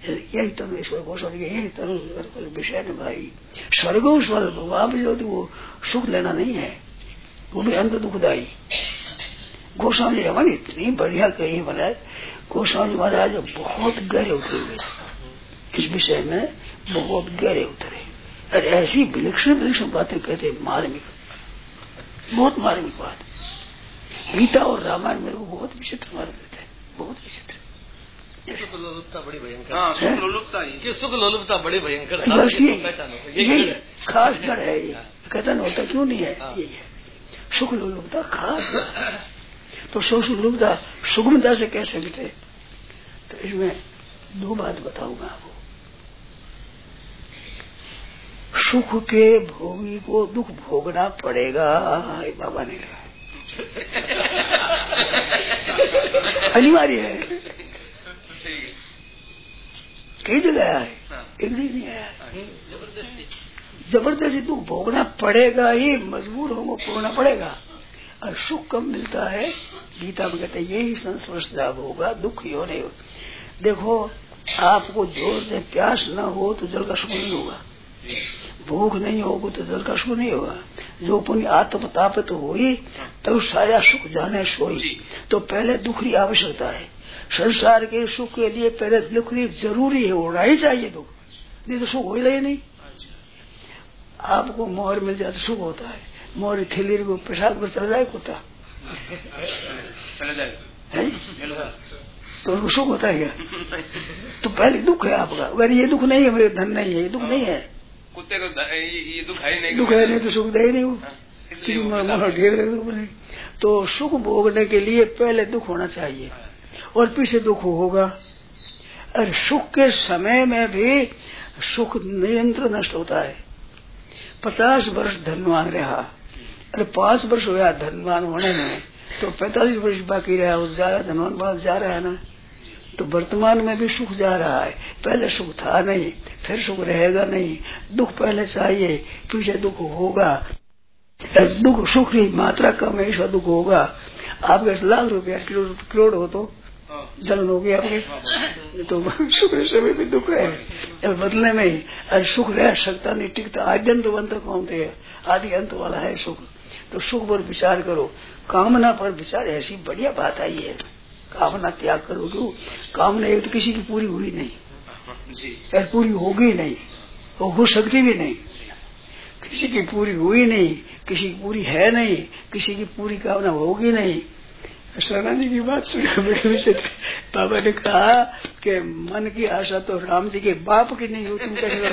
यही तनु ईश्वर गोस्वामी के यही तनु विषय में भाई स्वर्गो स्वर्ग वहां भी जो वो सुख लेना नहीं है, वो भी अंत दुखदायी। गोस्वामी जी हमारी इतनी बढ़िया कही बनाए, गोस्वामी जी महाराज बहुत गहरे उतरे हुए इस विषय में, बहुत गहरे उतरे और ऐसी विलक्षण विलक्षण बातें कहते, मार्मिक, बहुत मार्मिक बात। गीता और रामायण मेरे को बहुत विचित्र मार्ग देते हैं, बहुत विचित्र। सुख लोलुपता बड़ी भयंकर, हाँ, सुख लोलुपता ही, सुख लोलुपता बड़ी भयंकर, यही खास जड़ है। ये कथन होता क्यों नहीं है, ये है सुख लोलुपता खास जड़। तो सुख लोलुपता सुगमता से कैसे मिटे, तो इसमें दो बात बताऊंगा आपको। सुख के भोगी को दुख भोगना पड़ेगा, बाबा ने कहा, अनिवार्य है। कई जगह आया है, एक दिन नहीं आया है, जबरदस्ती दुख भोगना पड़ेगा ही, मजबूर होगा भोगना पड़ेगा। और सुख कब मिलता है, गीता में कहते हैं यही संस्पर्श लाभ होगा, दुख ही होने। देखो आपको जोर से प्यास न हो तो जल का सुख नहीं होगा, भूख नहीं होगी तो जल का सुख नहीं होगा। जो पुण्य आत्म ताप तो हुई तब सारा सुख जाने सोई। तो पहले दुख की आवश्यकता है, संसार के सुख के लिए पहले दुख जरूरी है, होना ही चाहिए दुख, नहीं तो सुख हो ही नहीं। आपको मोहर मिल जाए तो सुख होता है, मोहर थैली को पेशाब पर चला जाए कुत्ता है तो उसको सुख होता है क्या? तो पहले दुख है आपका, अगर ये दुख नहीं है, मेरे धन नहीं है, ये दुख नहीं है, कुत्ते को ये दुख है नहीं, दुख है नहीं तो सुख दे ही नहीं। तो सुख भोगने के लिए पहले दुख होना चाहिए और पीछे दुख होगा। और सुख के समय में भी सुख निरंतर नष्ट होता है। पचास वर्ष धनवान रहा और पांच वर्ष हुआ धनवान होने में, तो पैंतालीस वर्ष बाकी रहा, वो ज्यादा धनवान बात जा रहा है ना। तो वर्तमान में भी सुख जा रहा है, पहले सुख था नहीं, फिर सुख रहेगा नहीं। दुख पहले चाहिए, पीछे दुख होगा। दुख सुख की मात्रा कम है, इसका दुख होगा। आपके लाख रुपया करोड़ हो तो जलन होगी आपके, तो सुख समय भी दुख है बदलने में ही। और सुख रह सकता नहीं, टिकता। आदि अंत अंत कौन थे, आदि अंत वाला है सुख। तो सुख पर विचार करो, कामना पर विचार। ऐसी बढ़िया बात आई है, कामना त्याग करो। क्यों? कामना एक तो किसी की पूरी हुई नहीं, पूरी होगी नहीं, वो हो सकती भी नहीं। किसी की पूरी हुई नहीं, किसी की पूरी है नहीं, किसी की पूरी कामना होगी नहीं। शरणा जी की बात सुनी बड़े विचित्र। बाबा ने कहा कि मन की आशा तो राम जी के बाप की नहीं हो, तुम कैसे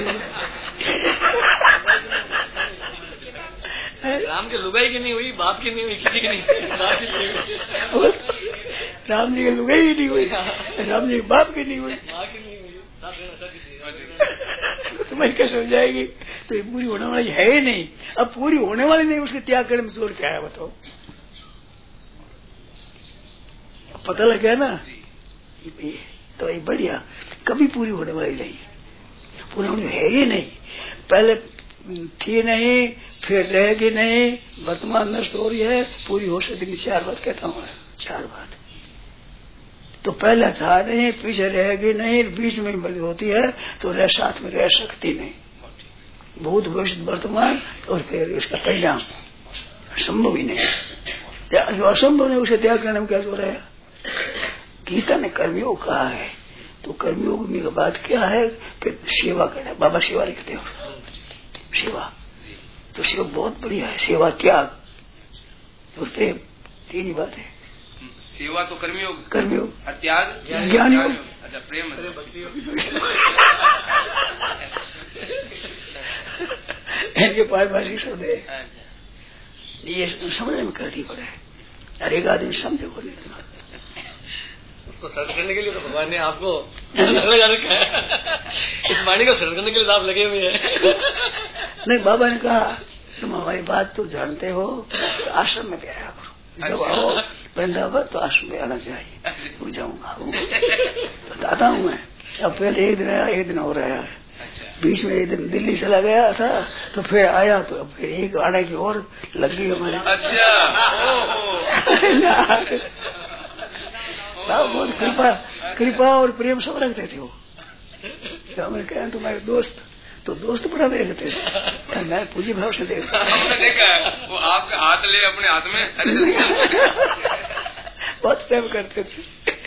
राम के लुगाई की नहीं हुई, बाप की नहीं हुई, किसी की नहीं। राम जी के लुगाई की नहीं हुई, राम जी के बाप की नहीं हुई, तुम्हें कैसे हो जाएगी? तो ये पूरी होने वाली है ही नहीं। अब पूरी होने वाली नहीं, उसके त्याग करने में जोर क्या है बताओ? पता लग गया ना, तो ये बढ़िया। कभी पूरी होने वाली नहीं, पूरी होने है ही नहीं। पहले थी नहीं, फिर रहेगी नहीं, वर्तमान नष्ट हो रही है, पूरी हो सकती। चार बात कहता हूँ, चार बात। तो पहले था नहीं, पीछे रहेगी नहीं, बीच में बड़ी होती है, तो रह साथ में रह सकती नहीं। भूत भविष्य वर्तमान और फिर इसका परिणाम संभव ही नहीं। जो असंभव है उसे त्याग करने में क्या जोर है? गीता ने कर्मयोग कहा है, तो कर्मयोग में बात क्या है कि सेवा करना। बाबा सेवा लिखते हो, सेवा तो सेवा बहुत बढ़िया है। सेवा त्याग और प्रेम, तीन ही बात है। सेवा तो कर्मयोग, कर्मयोग, त्याग ज्ञान योग, अच्छा प्रेम इनके पारिभाषिक शब्द है, ये समझने में करती पड़े। हर एक आदमी समझे को नहीं, उसको सर्च करने के लिए तो भगवान ने आपको लगा रखा है। इस वाणी को सर्च करने के लिए आप लगे हुए हैं। नहीं, बाबा ने कहा तुम हमारी बात तो जानते हो, तो आश्रम में भी आया करो। जब आओ वृंदावन तो आश्रम में आना चाहिए। तो जाऊंगा, बताता हूँ मैं। अब पहले एक दिन आया, एक दिन और आया है, बीच में एक दिन दिल्ली चला गया था, तो फिर आया, तो फिर एक आने की और लग गई हमारी। बहुत कृपा कृपा और प्रेम सब रखते थे वो। तो हमें कहें तुम्हारे दोस्त, तो दोस्त बड़ा देखते हैं, मैं पूजी भाव से देखता हमने देखा है वो आपका हाथ ले अपने हाथ में बहुत प्रेम करते थे।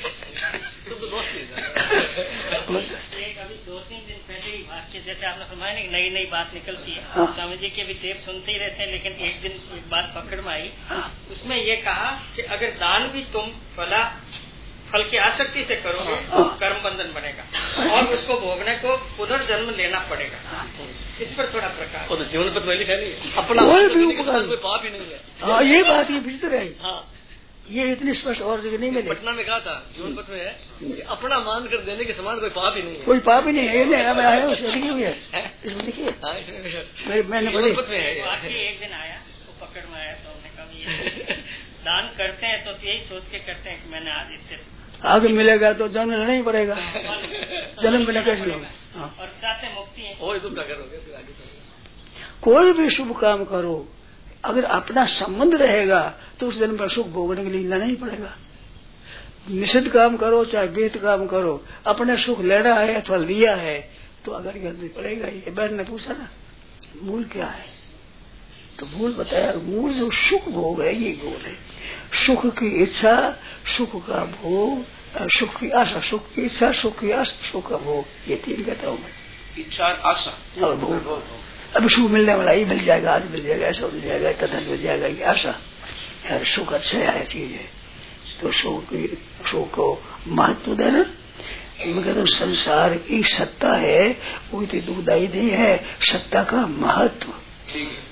एक अभी दो तीन दिन पहले ही भाष्य जैसे आपने फरमाया नहीं, नई नई बात निकलती है। हाँ। स्वामी जी के भी टेप सुनते ही रहते हैं, लेकिन एक दिन एक बात पकड़ में आई। हाँ। उसमें ये कहा कि अगर दान भी तुम फला फल की आसक्ति से करोगे तो कर्म बंधन बनेगा और उसको भोगने को पुनर्जन्म लेना पड़ेगा। इस पर थोड़ा प्रकाश। तो जीवन पर लिखा नहीं, अपना कोई पाप ही नहीं है। हाँ, ये बात ये भीतर है। हाँ, ये इतनी स्पष्ट और जगह नहीं मिली। पटना में कहा था जीवन पथ में है कि अपना मान कर देने के समान कोई पाप ही नहीं है। कोई पाप ही नहीं है। ये मैं आया उसमें लिखी हुई है, इसमें लिखी है, मैंने पढ़ी। एक दिन आया तो पकड़ में आया तो हमने कहा ये दान करते हैं तो यही सोच के करते हैं कि मैंने आज इससे आगे मिलेगा तो जन्म लेना ही पड़ेगा, जन्म बिना कैसे होगा। हाँ। और चाहते मुक्ति है। और दुख करोगे फिर आगे कोई भी शुभ काम करो, अगर अपना संबंध रहेगा तो उस जन्म पर सुख भोगने के लिए लेना ही पड़ेगा। निषिद्ध काम करो चाहे विहित काम करो, अपने सुख लेना है अथवा लिया है तो अगर करना पड़ेगा। ये बहन ने पूछा ना मूल क्या है, तो मूल बताया मूल जो सुख भोग है ये भोग है। सुख की इच्छा, सुख का भोग, सुख की आशा, सुख की इच्छा, सुख की आशा, सुख का भोग, ये तीन कहता हूँ मैं। इच्छा आशा और भोग। अब सुख मिलने वाला ये मिल जाएगा, आज मिल जाएगा, ऐसा मिल जाएगा, तथा मिल जाएगा, ये आशा। सुख अच्छा है चीज है तो सुख की सुख को महत्व देना। मैं कहता हूँ संसार की सत्ता है वो इतनी दुखदायी नहीं है, सत्ता का महत्व। ठीक है,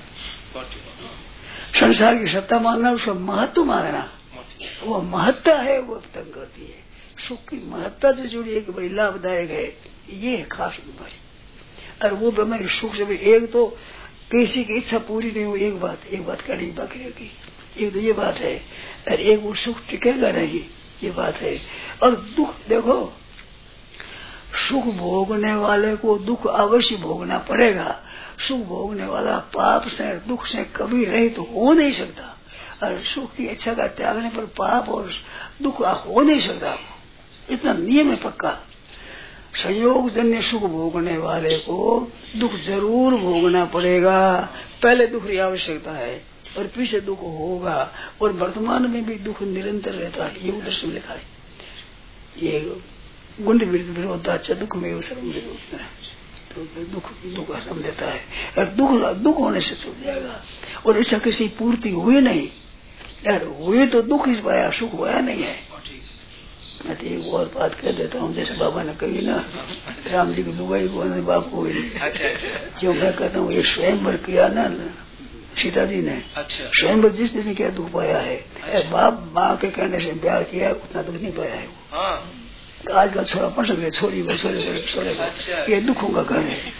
संसार की सत्ता मानना उसका महत्व मानना, वो महत्ता है वो तंग करती है। सुख की महत्ता से जुड़ी एक बड़ी लाभदायक है, ये है खास बीमारी। और वो बीमारी सुख से भी एक तो किसी की इच्छा पूरी नहीं हुई, एक बात एक बात करनी बाकी रहेगी, एक तो ये बात है। और एक वो सुख टिकेगा नहीं, ये बात है। और दुख देखो, सुख भोगने वाले को दुख अवश्य भोगना पड़ेगा। सुख भोगने वाला पाप से दुख से कभी रहित तो हो नहीं सकता, और सुख की इच्छा का त्यागने पर पाप और दुख हो नहीं सकता। इतना नियम है पक्का। संयोग जन्य सुख भोगने वाले को दुख जरूर भोगना पड़ेगा। पहले दुख की आवश्यकता है और पीछे दुख होगा, और वर्तमान में भी दुख निरंतर रहता है। ये उधर से लिखा है, ये गुंड विरोधाच दुख में तो दुख दुख असम देता है, और दुख दुख होने से छूट जाएगा। और ऐसा किसी पूर्ति हुई नहीं यार, हुई तो दुख इस पाया, सुख हुआ नहीं है। मैं तो एक और बात कह देता हूँ, जैसे बाबा ने कही ना राम जी की लुगाई को बाप को, जो मैं कहता हूँ ये स्वयंवर किया ना सीता जी ने, स्वयंवर जिस जिसने क्या दुख पाया है, बाप माँ के कहने से प्यार किया उतना दुख नहीं पाया है वो। आज का छोरा पढ़ सकते छोरी को छोरे छोरे ये दुखों का घर है।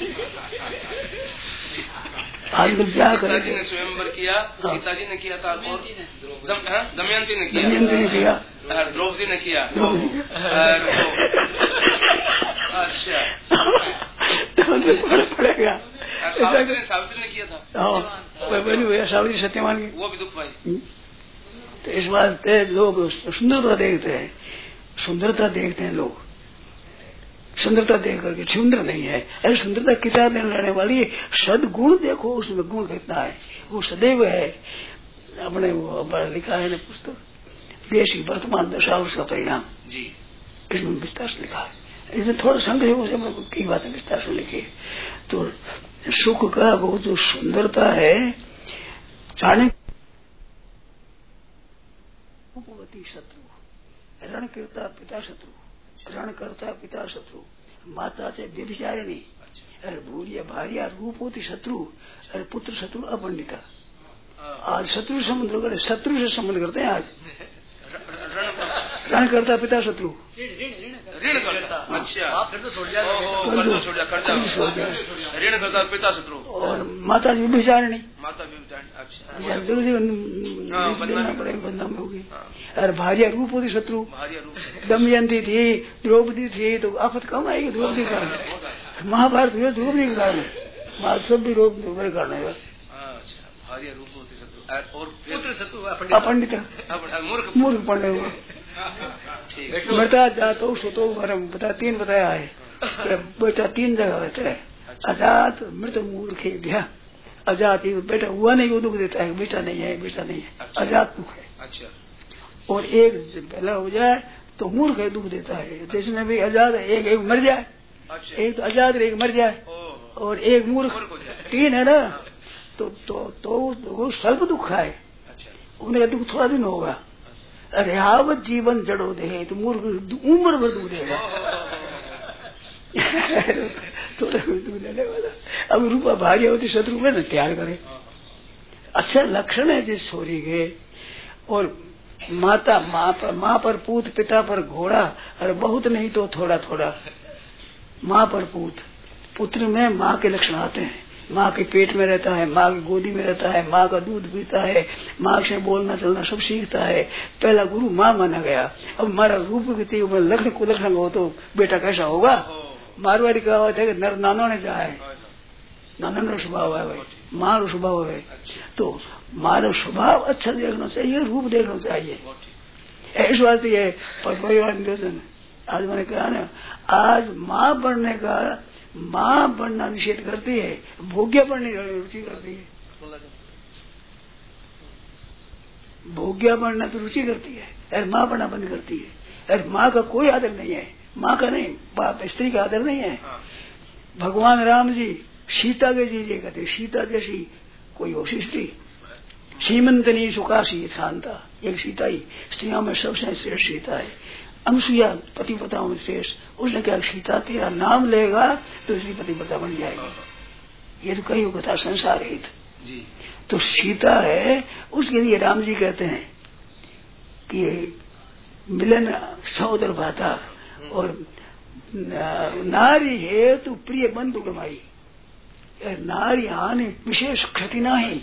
आजकल क्या करें, जी ने स्वयंवर किया, सीता जी ने किया था, और दमयंती ने किया, दमयंती ने किया, द्रौपदी ने किया। अच्छा, पड़ेगा। सावित्री ने किया था, हाँ बनी हुई सावित्री सत्यवान की, वो भी दुख पाई। तो इस वास्ते लोग सुंदरता देखते हैं, सुंदरता देखते हैं लोग, सुंदरता देख करके सुंदर नहीं है। अरे सुंदरता किताब में रहने वाली सदगुण देखो, उसमें गुण कितना है, वो सदैव है। अपने वो लिखा है ना पुस्तक देश की वर्तमान दशा उसका परिणाम जी, इसमें विस्तार से लिखा है। इसमें थोड़ा संग्रह से कई बातें विस्तार से लिखी है। तो सुख का वो जो सुंदरता है जाने शत्रु रण करता पिता शत्रु, रण करता पिता शत्रु, माता से व्यभिचारिणी, अरे भूरिया भारिया रूप होती शत्रु, अरे पुत्र शत्रु अपंडिता। आज शत्रु संबंध करे, शत्रु से संबंध करते हैं आज। रण करता पिता शत्रु, ऋण करता, अच्छा आप फिर तो छोड़ जाए, छोड़ जा कर्जा, ऋण करता पिता शत्रु, और माता जी व्यभिचारिणी, माता व्यभिचारिणी, अच्छा बदनाम होगी। और भारिया रूप होती शत्रु, भारिया रूप, दमयंती थी, द्रौपदी थी, तो आफत कम आएगी द्रौपदी का। महाभारत हुआ द्रौपदी के कारण, सब भी रोग के कारण है। भारिया रूप होती शत्रु, और पुत्र शत्रु अपंडित मूर्ख पढ़ने हुए। मृता जातो सुतो भरम, बता तीन बताया है। बेटा तीन जगह होता है, अजात, मृत, मूर्ख, गया। अजात बेटा हुआ नहीं वो दुख देता है, बेटा नहीं है, बेटा नहीं है, अजात दुख है। अच्छा। और एक पहला हो जाए तो मूर्ख है, दुख देता है। जिसमें भी अजात एक एक मर जाए, एक तो अजात एक मर जाए और एक मूर्ख, तीन है ना, तो तो तो स्वल्प दुख है। उनका दुख थोड़ा दिन होगा। अरे हावत जीवन जड़ो दे, तो मूर्ख उम्र भर दुख देगा। थोड़ा दुख देने वाला। अब रूपा भारी होती शत्रु में न त्याग करे। अच्छा लक्षण है जिस छोरी के। और माता माँ पर माँ पर पूत, पिता पर घोड़ा, अरे बहुत नहीं तो थोड़ा थोड़ा। माँ पर पूत, पुत्र में माँ के लक्षण आते हैं। माँ के पेट में रहता है, माँ की गोदी में रहता है, माँ का दूध पीता है, माँ से बोलना चलना सब सीखता है। पहला गुरु माँ माना गया। अब हमारा रूप लक्षण को लक्षण हो तो बेटा कैसा होगा। मारवाड़ी का होता है कि नर नानो ने चाहे, नाना स्वभाव है भाई, माँ स्वभाव है। तो मारा स्वभाव अच्छा देखना चाहिए, रूप देखना चाहिए। इस बात ये परिवार आज मैंने कहा ना, आज माँ बनने का, माँ बनना निषेध करती है, भोग्य बनने की रुचि करती है। भोग्य बनना तो रुचि करती है, अरे माँ बनना बंद करती है। अरे माँ का कोई आदर नहीं है, माँ का नहीं, बाप स्त्री का आदर नहीं है। भगवान राम जी सीता के जी कहते, सीता जैसी कोई हो स्त्री, सीमंतनी सुकाशी शांता, एक सीता ही स्त्रियों में सबसे श्रेष्ठ सीता है। अनुसुईया पतिव्रता में श्रेष्ठ। उसने क्या, सीता तेरा नाम लेगा तो इसकी पतिव्रता बन जाएगी। ये तो कई कथा संसार हित। तो सीता है, उसके लिए राम जी कहते हैं कि मिलन सहोदर भाता, और नारी है तू प्रिय बंधु कमाई। नारी हानि विशेष क्षति ना ही,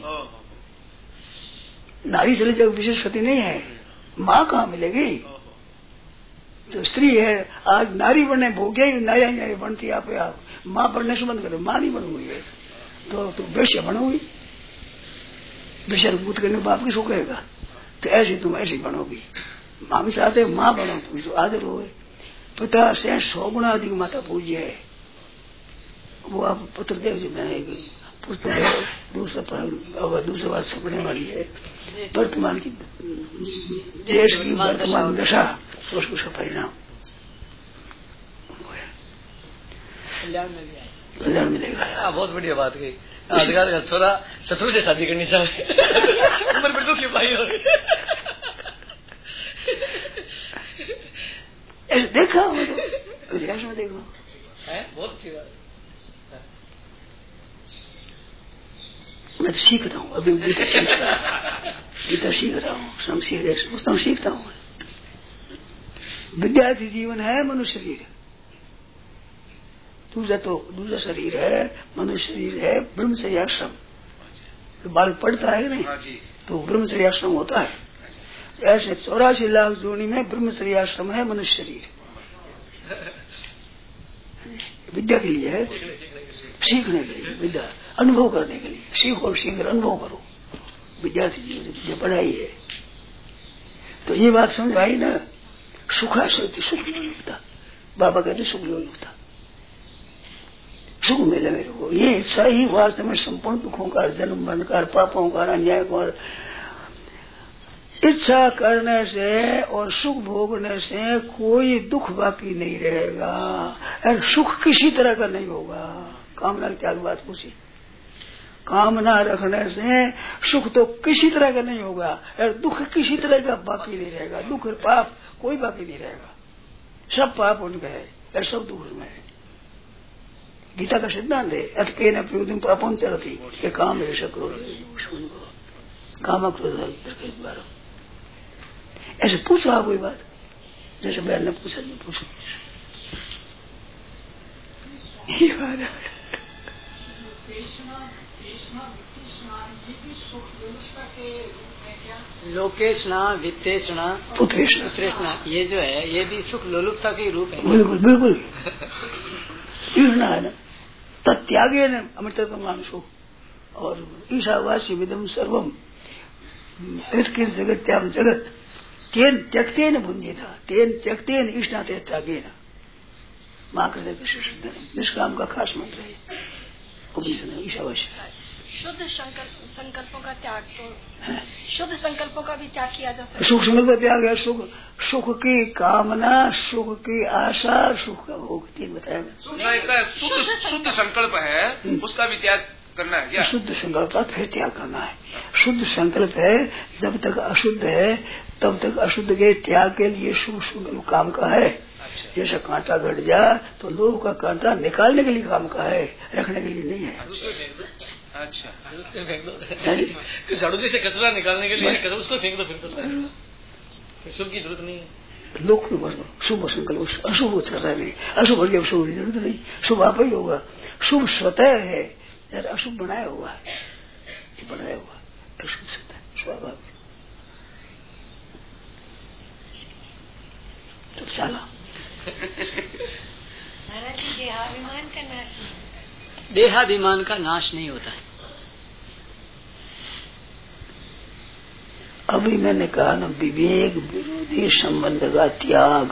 नारी चले जाए विशेष क्षति नहीं है। माँ कहाँ मिलेगी। तो स्त्री है, आज नारी बनने भोग्या ही नारी नारी बनती आप, आप माँ बनने से बंद करो, माँ नहीं बनोगी है तो तुम वैश्य बनोगी। वैश्य भूत करने बाप की सो कहेगा, तो ऐसी तुम ऐसी बनोगी। माँ भी चाहते माँ बनो, तुम तो आदर हो। पिता से सौ गुणा अधिक माता पूज्य है। वो आप पुत्र देव जी में पुस्तक दूसरा दूसरा बात छपने वाली है, वर्तमान की देश की वर्तमान दशा, तो उसको उसका परिणाम कल्याण मिलेगा। बहुत बढ़िया बात कही। अधिकार का छोरा शत्रु से शादी करनी चाहिए। उम्र बिल्कुल क्यों भाई हो रही ऐसे देखा हो तो इतिहास में देखो है, बहुत अच्छी बात। मैं तो सीख रहा हूँ, अभी गीता सीख रहा हूँ, गीता सीख रहा हूँ, पुस्तक सीखता हूँ। विद्यार्थी जीवन है मनुष्य शरीर, दूसरा तो दूसरा शरीर है मनुष्य शरीर है ब्रह्मचर्य आश्रम। तो बालक पढ़ता है नहीं तो ब्रह्मचर्य आश्रम होता है। ऐसे चौरासी लाख जोड़ी में ब्रह्मचर्य आश्रम है मनुष्य शरीर। विद्या के लिए है, सीखने के लिए, विद्या अनुभव करने के लिए। सीखो सीख अनुभव करो। विद्यार्थी जीवन विद्या पढ़ाई है। तो ये बात समझ आई ना, सुखा से सुख लोलुपता, बाबा कहते सुख लोलुपता, सुख मिले मेरे को। ये इच्छा ही वास्तव में संपूर्ण दुखों का, जन्म मरण का, पापों का, अन्याय का, इच्छा करने से और सुख भोगने से कोई दुख बाकी नहीं रहेगा। और सुख किसी तरह का नहीं होगा। कामना की त्याग बात पूछी, कामना रखने से सुख तो किसी तरह का नहीं होगा और दुख किसी तरह का बाकी नहीं रहेगा। दुख और पाप कोई बाकी नहीं रहेगा। सब पाप उनका है और सब दुख में है। गीता का सिद्धांत है, अतके न प्रयोजन पापों चलती, ये काम है शक्रो काम क्रोध। ऐसे पूछो आप कोई बात, जैसे बैल ने पूछा नहीं पूछो। ये बात है। लोकेशना वित्तेषणा पुत्रेषणा, ये जो है ये भी सुख लोलुपता के रूप है। बिल्कुल बिल्कुल है ना। तत्यागे न अमृतत्व मानसो और ईशावासी विदम सर्वम जगत्याम जगत तेन त्यक्तेन भुंजे था, तेन त्यक्तेन ईष्णाते त्यागे न। माँ कृते कृष्ण निष्काम का खास मंत्र है उपनिषद में ईशावास्य। शुद्ध संकल्प संकल्पों का त्याग तो शुद्ध संकल्पों का भी त्याग किया जा सकता है। सुख संकल्प का त्याग है, सुख सुख की कामना, सुख की आशा, सुख का भोग, तीन बताया। शुद्ध शुद्ध संकल्प है उसका भी त्याग करना है क्या? शुद्ध संकल्प का फिर त्याग करना है। शुद्ध संकल्प है जब तक अशुद्ध है तब तक अशुद्ध के त्याग के लिए शुभ संकल्प काम का है। जैसे कांटा घट जा तो लोह का कांटा निकालने के लिए काम का है, रखने के लिए नहीं है। अच्छा झाड़ू से कचरा निकालने के लिए उसको फेंक दो, फिर तो शुभ की जरूरत नहीं है। लोग शुभ संकल्प अशुभ चल रहा नहीं, अशुभ हो गया शुभ की जरूरत नहीं, शुभ आप ही होगा। शुभ स्वतः है, अशुभ बनाया हुआ है, बनाया हुआ अशुभ स्वतः स्वाभाविक। तो चला देहाभिमान का नाश देहाभिमान का नाश नहीं होता है। अभी मैंने कहा ना विवेक विरोधी संबंध का त्याग।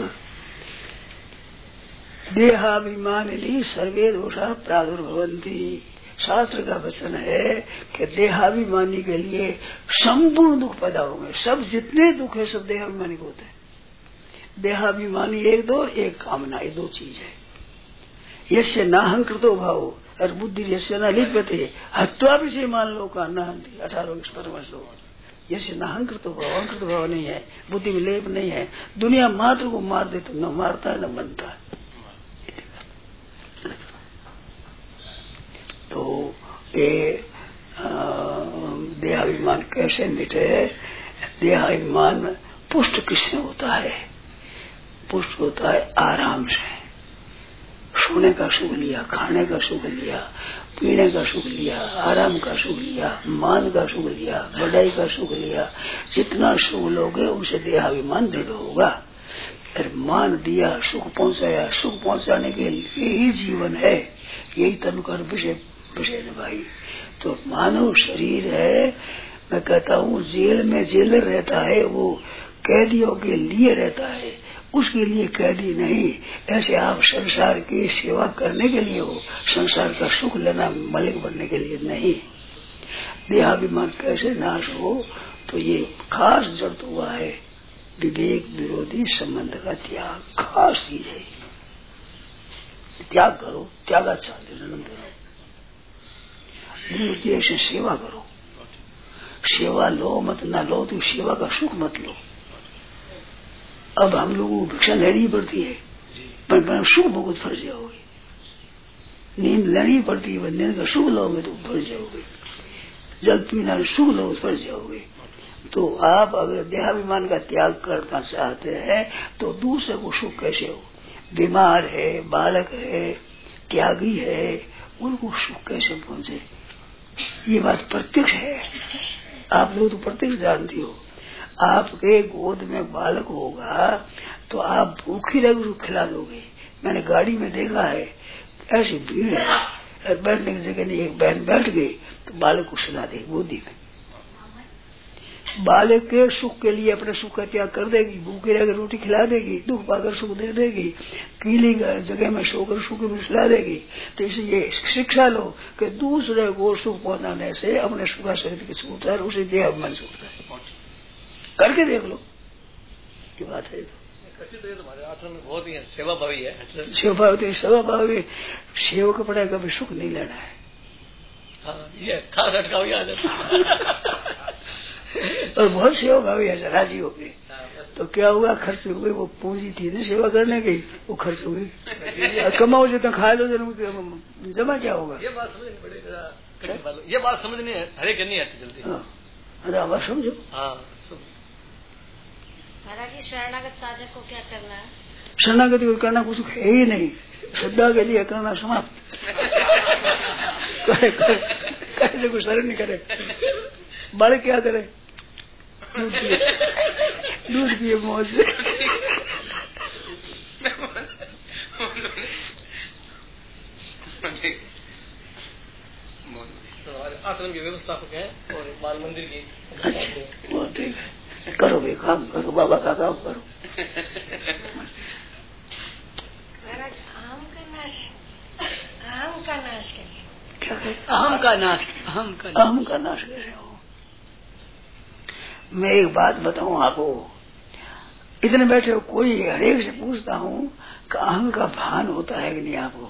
देहाभिमान ली सर्वे दोषा प्रादुर्भवन्ति। शास्त्र का वचन है कि देहाभिमानी के लिए संपूर्ण दुख पैदा होंगे। सब जितने दुख है सब देहाभिमानी को होते हैं। देहाभिमानी एक दो, एक कामना, ये दो चीज है। यस्य नाहंकृतो भाव और बुद्धि यस्य न लिप्यते हत्वा भी से मान लो का नाहंति अठारह श्लोक। यस्य नाहंकृतो भाव, अहंकृत भाव नहीं है, बुद्धि में लेप नहीं है, दुनिया मात्र को मार दे तो न मारता है न बनता है। तो ये देहाभिमान कैसे मिटे? देहाभिमान पुष्ट किससे होता है? पुष्ट होता है आराम से। सोने का सुख लिया, खाने का सुख लिया, पीने का सुख लिया, आराम का सुख लिया, मान का सुख लिया, बढ़ाई का सुख लिया। जितना सुख लोगे उसे देहाभिमान दे दो होगा। फिर मान दिया, सुख पहुंचाया, सुख पहुंचाने के लिए ही जीवन है, यही तनुकर विषय विषय भाई। तो मानव शरीर है, मैं कहता हूँ जेल में जेलर रहता है, वो कैदियों के लिए रहता है, उसके लिए कैदी नहीं। ऐसे आप संसार की सेवा करने के लिए हो, संसार का सुख लेना, मालिक बनने के लिए नहीं। देहाभिमान कैसे नाश हो? तो ये खास जड़ हुआ है विवेक विरोधी संबंध का त्याग। खास चीज है, त्याग करो, त्यागाचार्य ऐसे सेवा करो। सेवा लो मत, ना लो तो सेवा का सुख मत लो। अब हम लोगों को भिक्षा लेनी पड़ती है, पर, पर सुख बहुत फंस जाओगे। नींद लेनी पड़ती है, नींद का सुख लोगे तो फंस जाओगे। जल पीना सुख लोगे फंस जाओगे। तो आप अगर देहाभिमान का त्याग करना चाहते हैं तो दूसरे को सुख कैसे हो? बीमार है, बालक है, त्यागी है, उनको सुख कैसे पहुंचे? ये बात प्रत्यक्ष है। आप लोग तो प्रत्यक्ष जानती हो। आपके गोद में बालक होगा तो आप भूखी रह खिला दोगे। मैंने गाड़ी में देखा है, ऐसी भीड़ है, बैठने की जगह नहीं, एक बहन बैठ गई तो बालक को सुला देगी गोदी में। बालक के सुख के लिए अपने सुख का त्याग कर देगी, भूखे रहकर रोटी खिला देगी, दुख पाकर सुख दे देगी, कीली जगह में सोकर सुख में सुला देगी। तो इसे ये शिक्षा लो कि दूसरे को सुख पहुंचाने से अपने सुखा शरीर की छूट है, उसे देहाभिमान छूटता है। करके देख लो, ये बात है। बहुत ही सेवा भावी है। सेवा भावी, सेवा भावी सेवक पड़े कभी सुख नहीं लेना है। हाँ, ये खास अटकाव याद है। और बहुत सेवा भावी है, राजी हो गई तो क्या हुआ? खर्च हो गई। वो पूंजी थी ना सेवा करने की, वो खर्च हो गई। कमाओ जितना खा लो, जमा क्या होगा? ये बात समझनी पड़ेगी। ये बात समझनी है, हरे के नहीं आती जल्दी। अरे आवाज समझो। हाँ, महाराज, शरणागत साधक को क्या करना है? शरणागति को करना कुछ है ही नहीं, श्रद्धा के लिए करना समाप्त। करे करे करे को शरण नहीं करे। बालक क्या करे? दूध पिए, दूध पिए मौज से। आश्रम की व्यवस्थापक है और बाल मंदिर की। अच्छा, वो ठीक है, करो भाई, काम करो, बाबा का काम करो। महाराज, हम अहम का नाश, अहम का अहम का नाश कैसे हो। मैं एक बात बताऊं आपको, इतने बैठे हो, कोई हरेक से पूछता हूँ कि अहम का भान होता है कि नहीं आपको?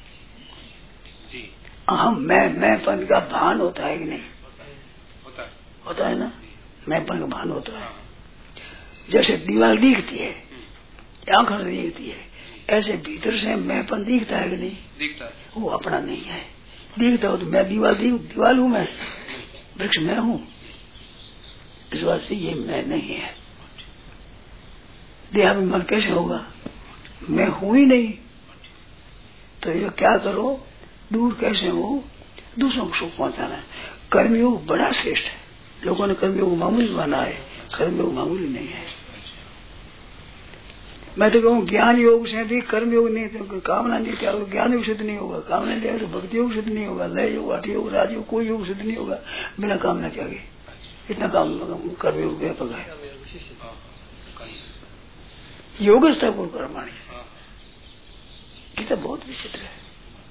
अहम मैं मैंपन का भान होता है कि नहीं? होता है, होता है ना, मैंपन का भान होता है। जैसे दीवार दिखती है, आंखों से दिखती है, ऐसे भीतर से मैंपन दिखता है कि नहीं? दिखता है। वो अपना नहीं है। दिखता हो तो मैं दीवार दीवार हूँ, मैं वृक्ष मैं हूँ, इस बात से ये मैं नहीं है। देहाभिमान कैसे होगा? मैं हूं ही नहीं। तो ये क्या करो, दूर कैसे हो, दूसरों को सुख पहुंचाना है। कर्मयोग बड़ा श्रेष्ठ है। लोगों ने कर्मयोग मामूली माना है, कर्मयोग मामूली नहीं है। मैं तो कहूँ ज्ञान योग से भी कर्मयोग नहीं, तो कामना नहीं, क्या होगा? ज्ञान योग सिद्ध नहीं होगा, कामना नहीं तो भक्ति योग सिद्ध नहीं होगा, लय योग, हठ योग, राजयोग, कोई योग सिद्ध नहीं होगा बिना कामना के आगे। इतना काम कर्मयोग व्यापक है। योगस्था को कर्माणी, गीता बहुत विचित्र है।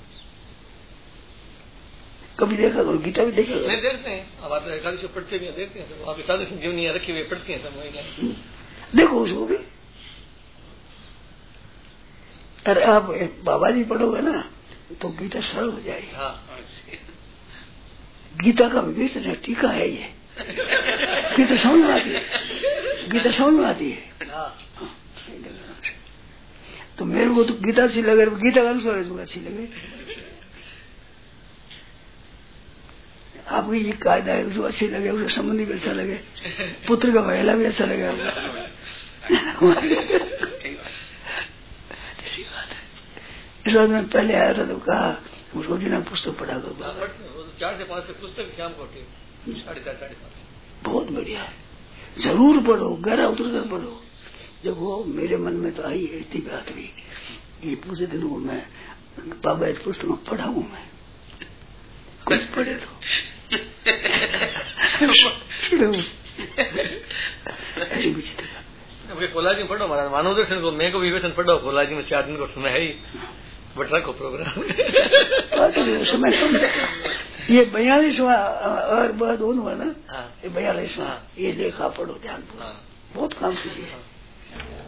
कभी देखा करो, गीता भी देखा नहीं देखते हैं। अब आप एकादशी पढ़ते भी देखते हैं, आप एकादशी जीवनी रखी हुई पढ़ती हैं सब, देखो उसको भी। अरे आप बाबा जी पढ़ोगे ना तो गीता सरल हो जाएगी। हाँ। गीता का विवेचन है, टीका है ये। गीता समझ में आती है, गीता समझ में आती है। हाँ। तो मेरे को तो गीता अच्छी लगे, गीता का अनुसार तुमको अच्छी लगे। आपको ये कायदा है, उसको अच्छी लगे, उसका संबंधी भी अच्छा लगे, पुत्र का महिला भी अच्छा लगे आपको। इस बात में पहले आया था तो कहा उसको दिन पुस्तक पढ़ा करो, चार से पांच पुस्तक शाम को साढ़े चार साढ़े पांच। बहुत बढ़िया है, जरूर पढ़ो, गहरा उतर कर पढ़ो। जब वो मेरे मन में तो आई है इतनी बात हुई, ये पूरे दिन को मैं बाबा इस पुस्तक पढ़ा हूं, मैं कुछ पढ़े तो ऐसी विचित्र कोलाजी में पढ़ो महाराज, मानव दर्शन को मैं को विवेचन पढ़ो, कोलाजी में चार दिन को समय है ही, बटरा को प्रोग्राम समय ये बयालीसवा और बाद हुआ ना, ये बयालीसवा, ये लेखा पढ़ो ध्यान, बहुत काम कीजिए।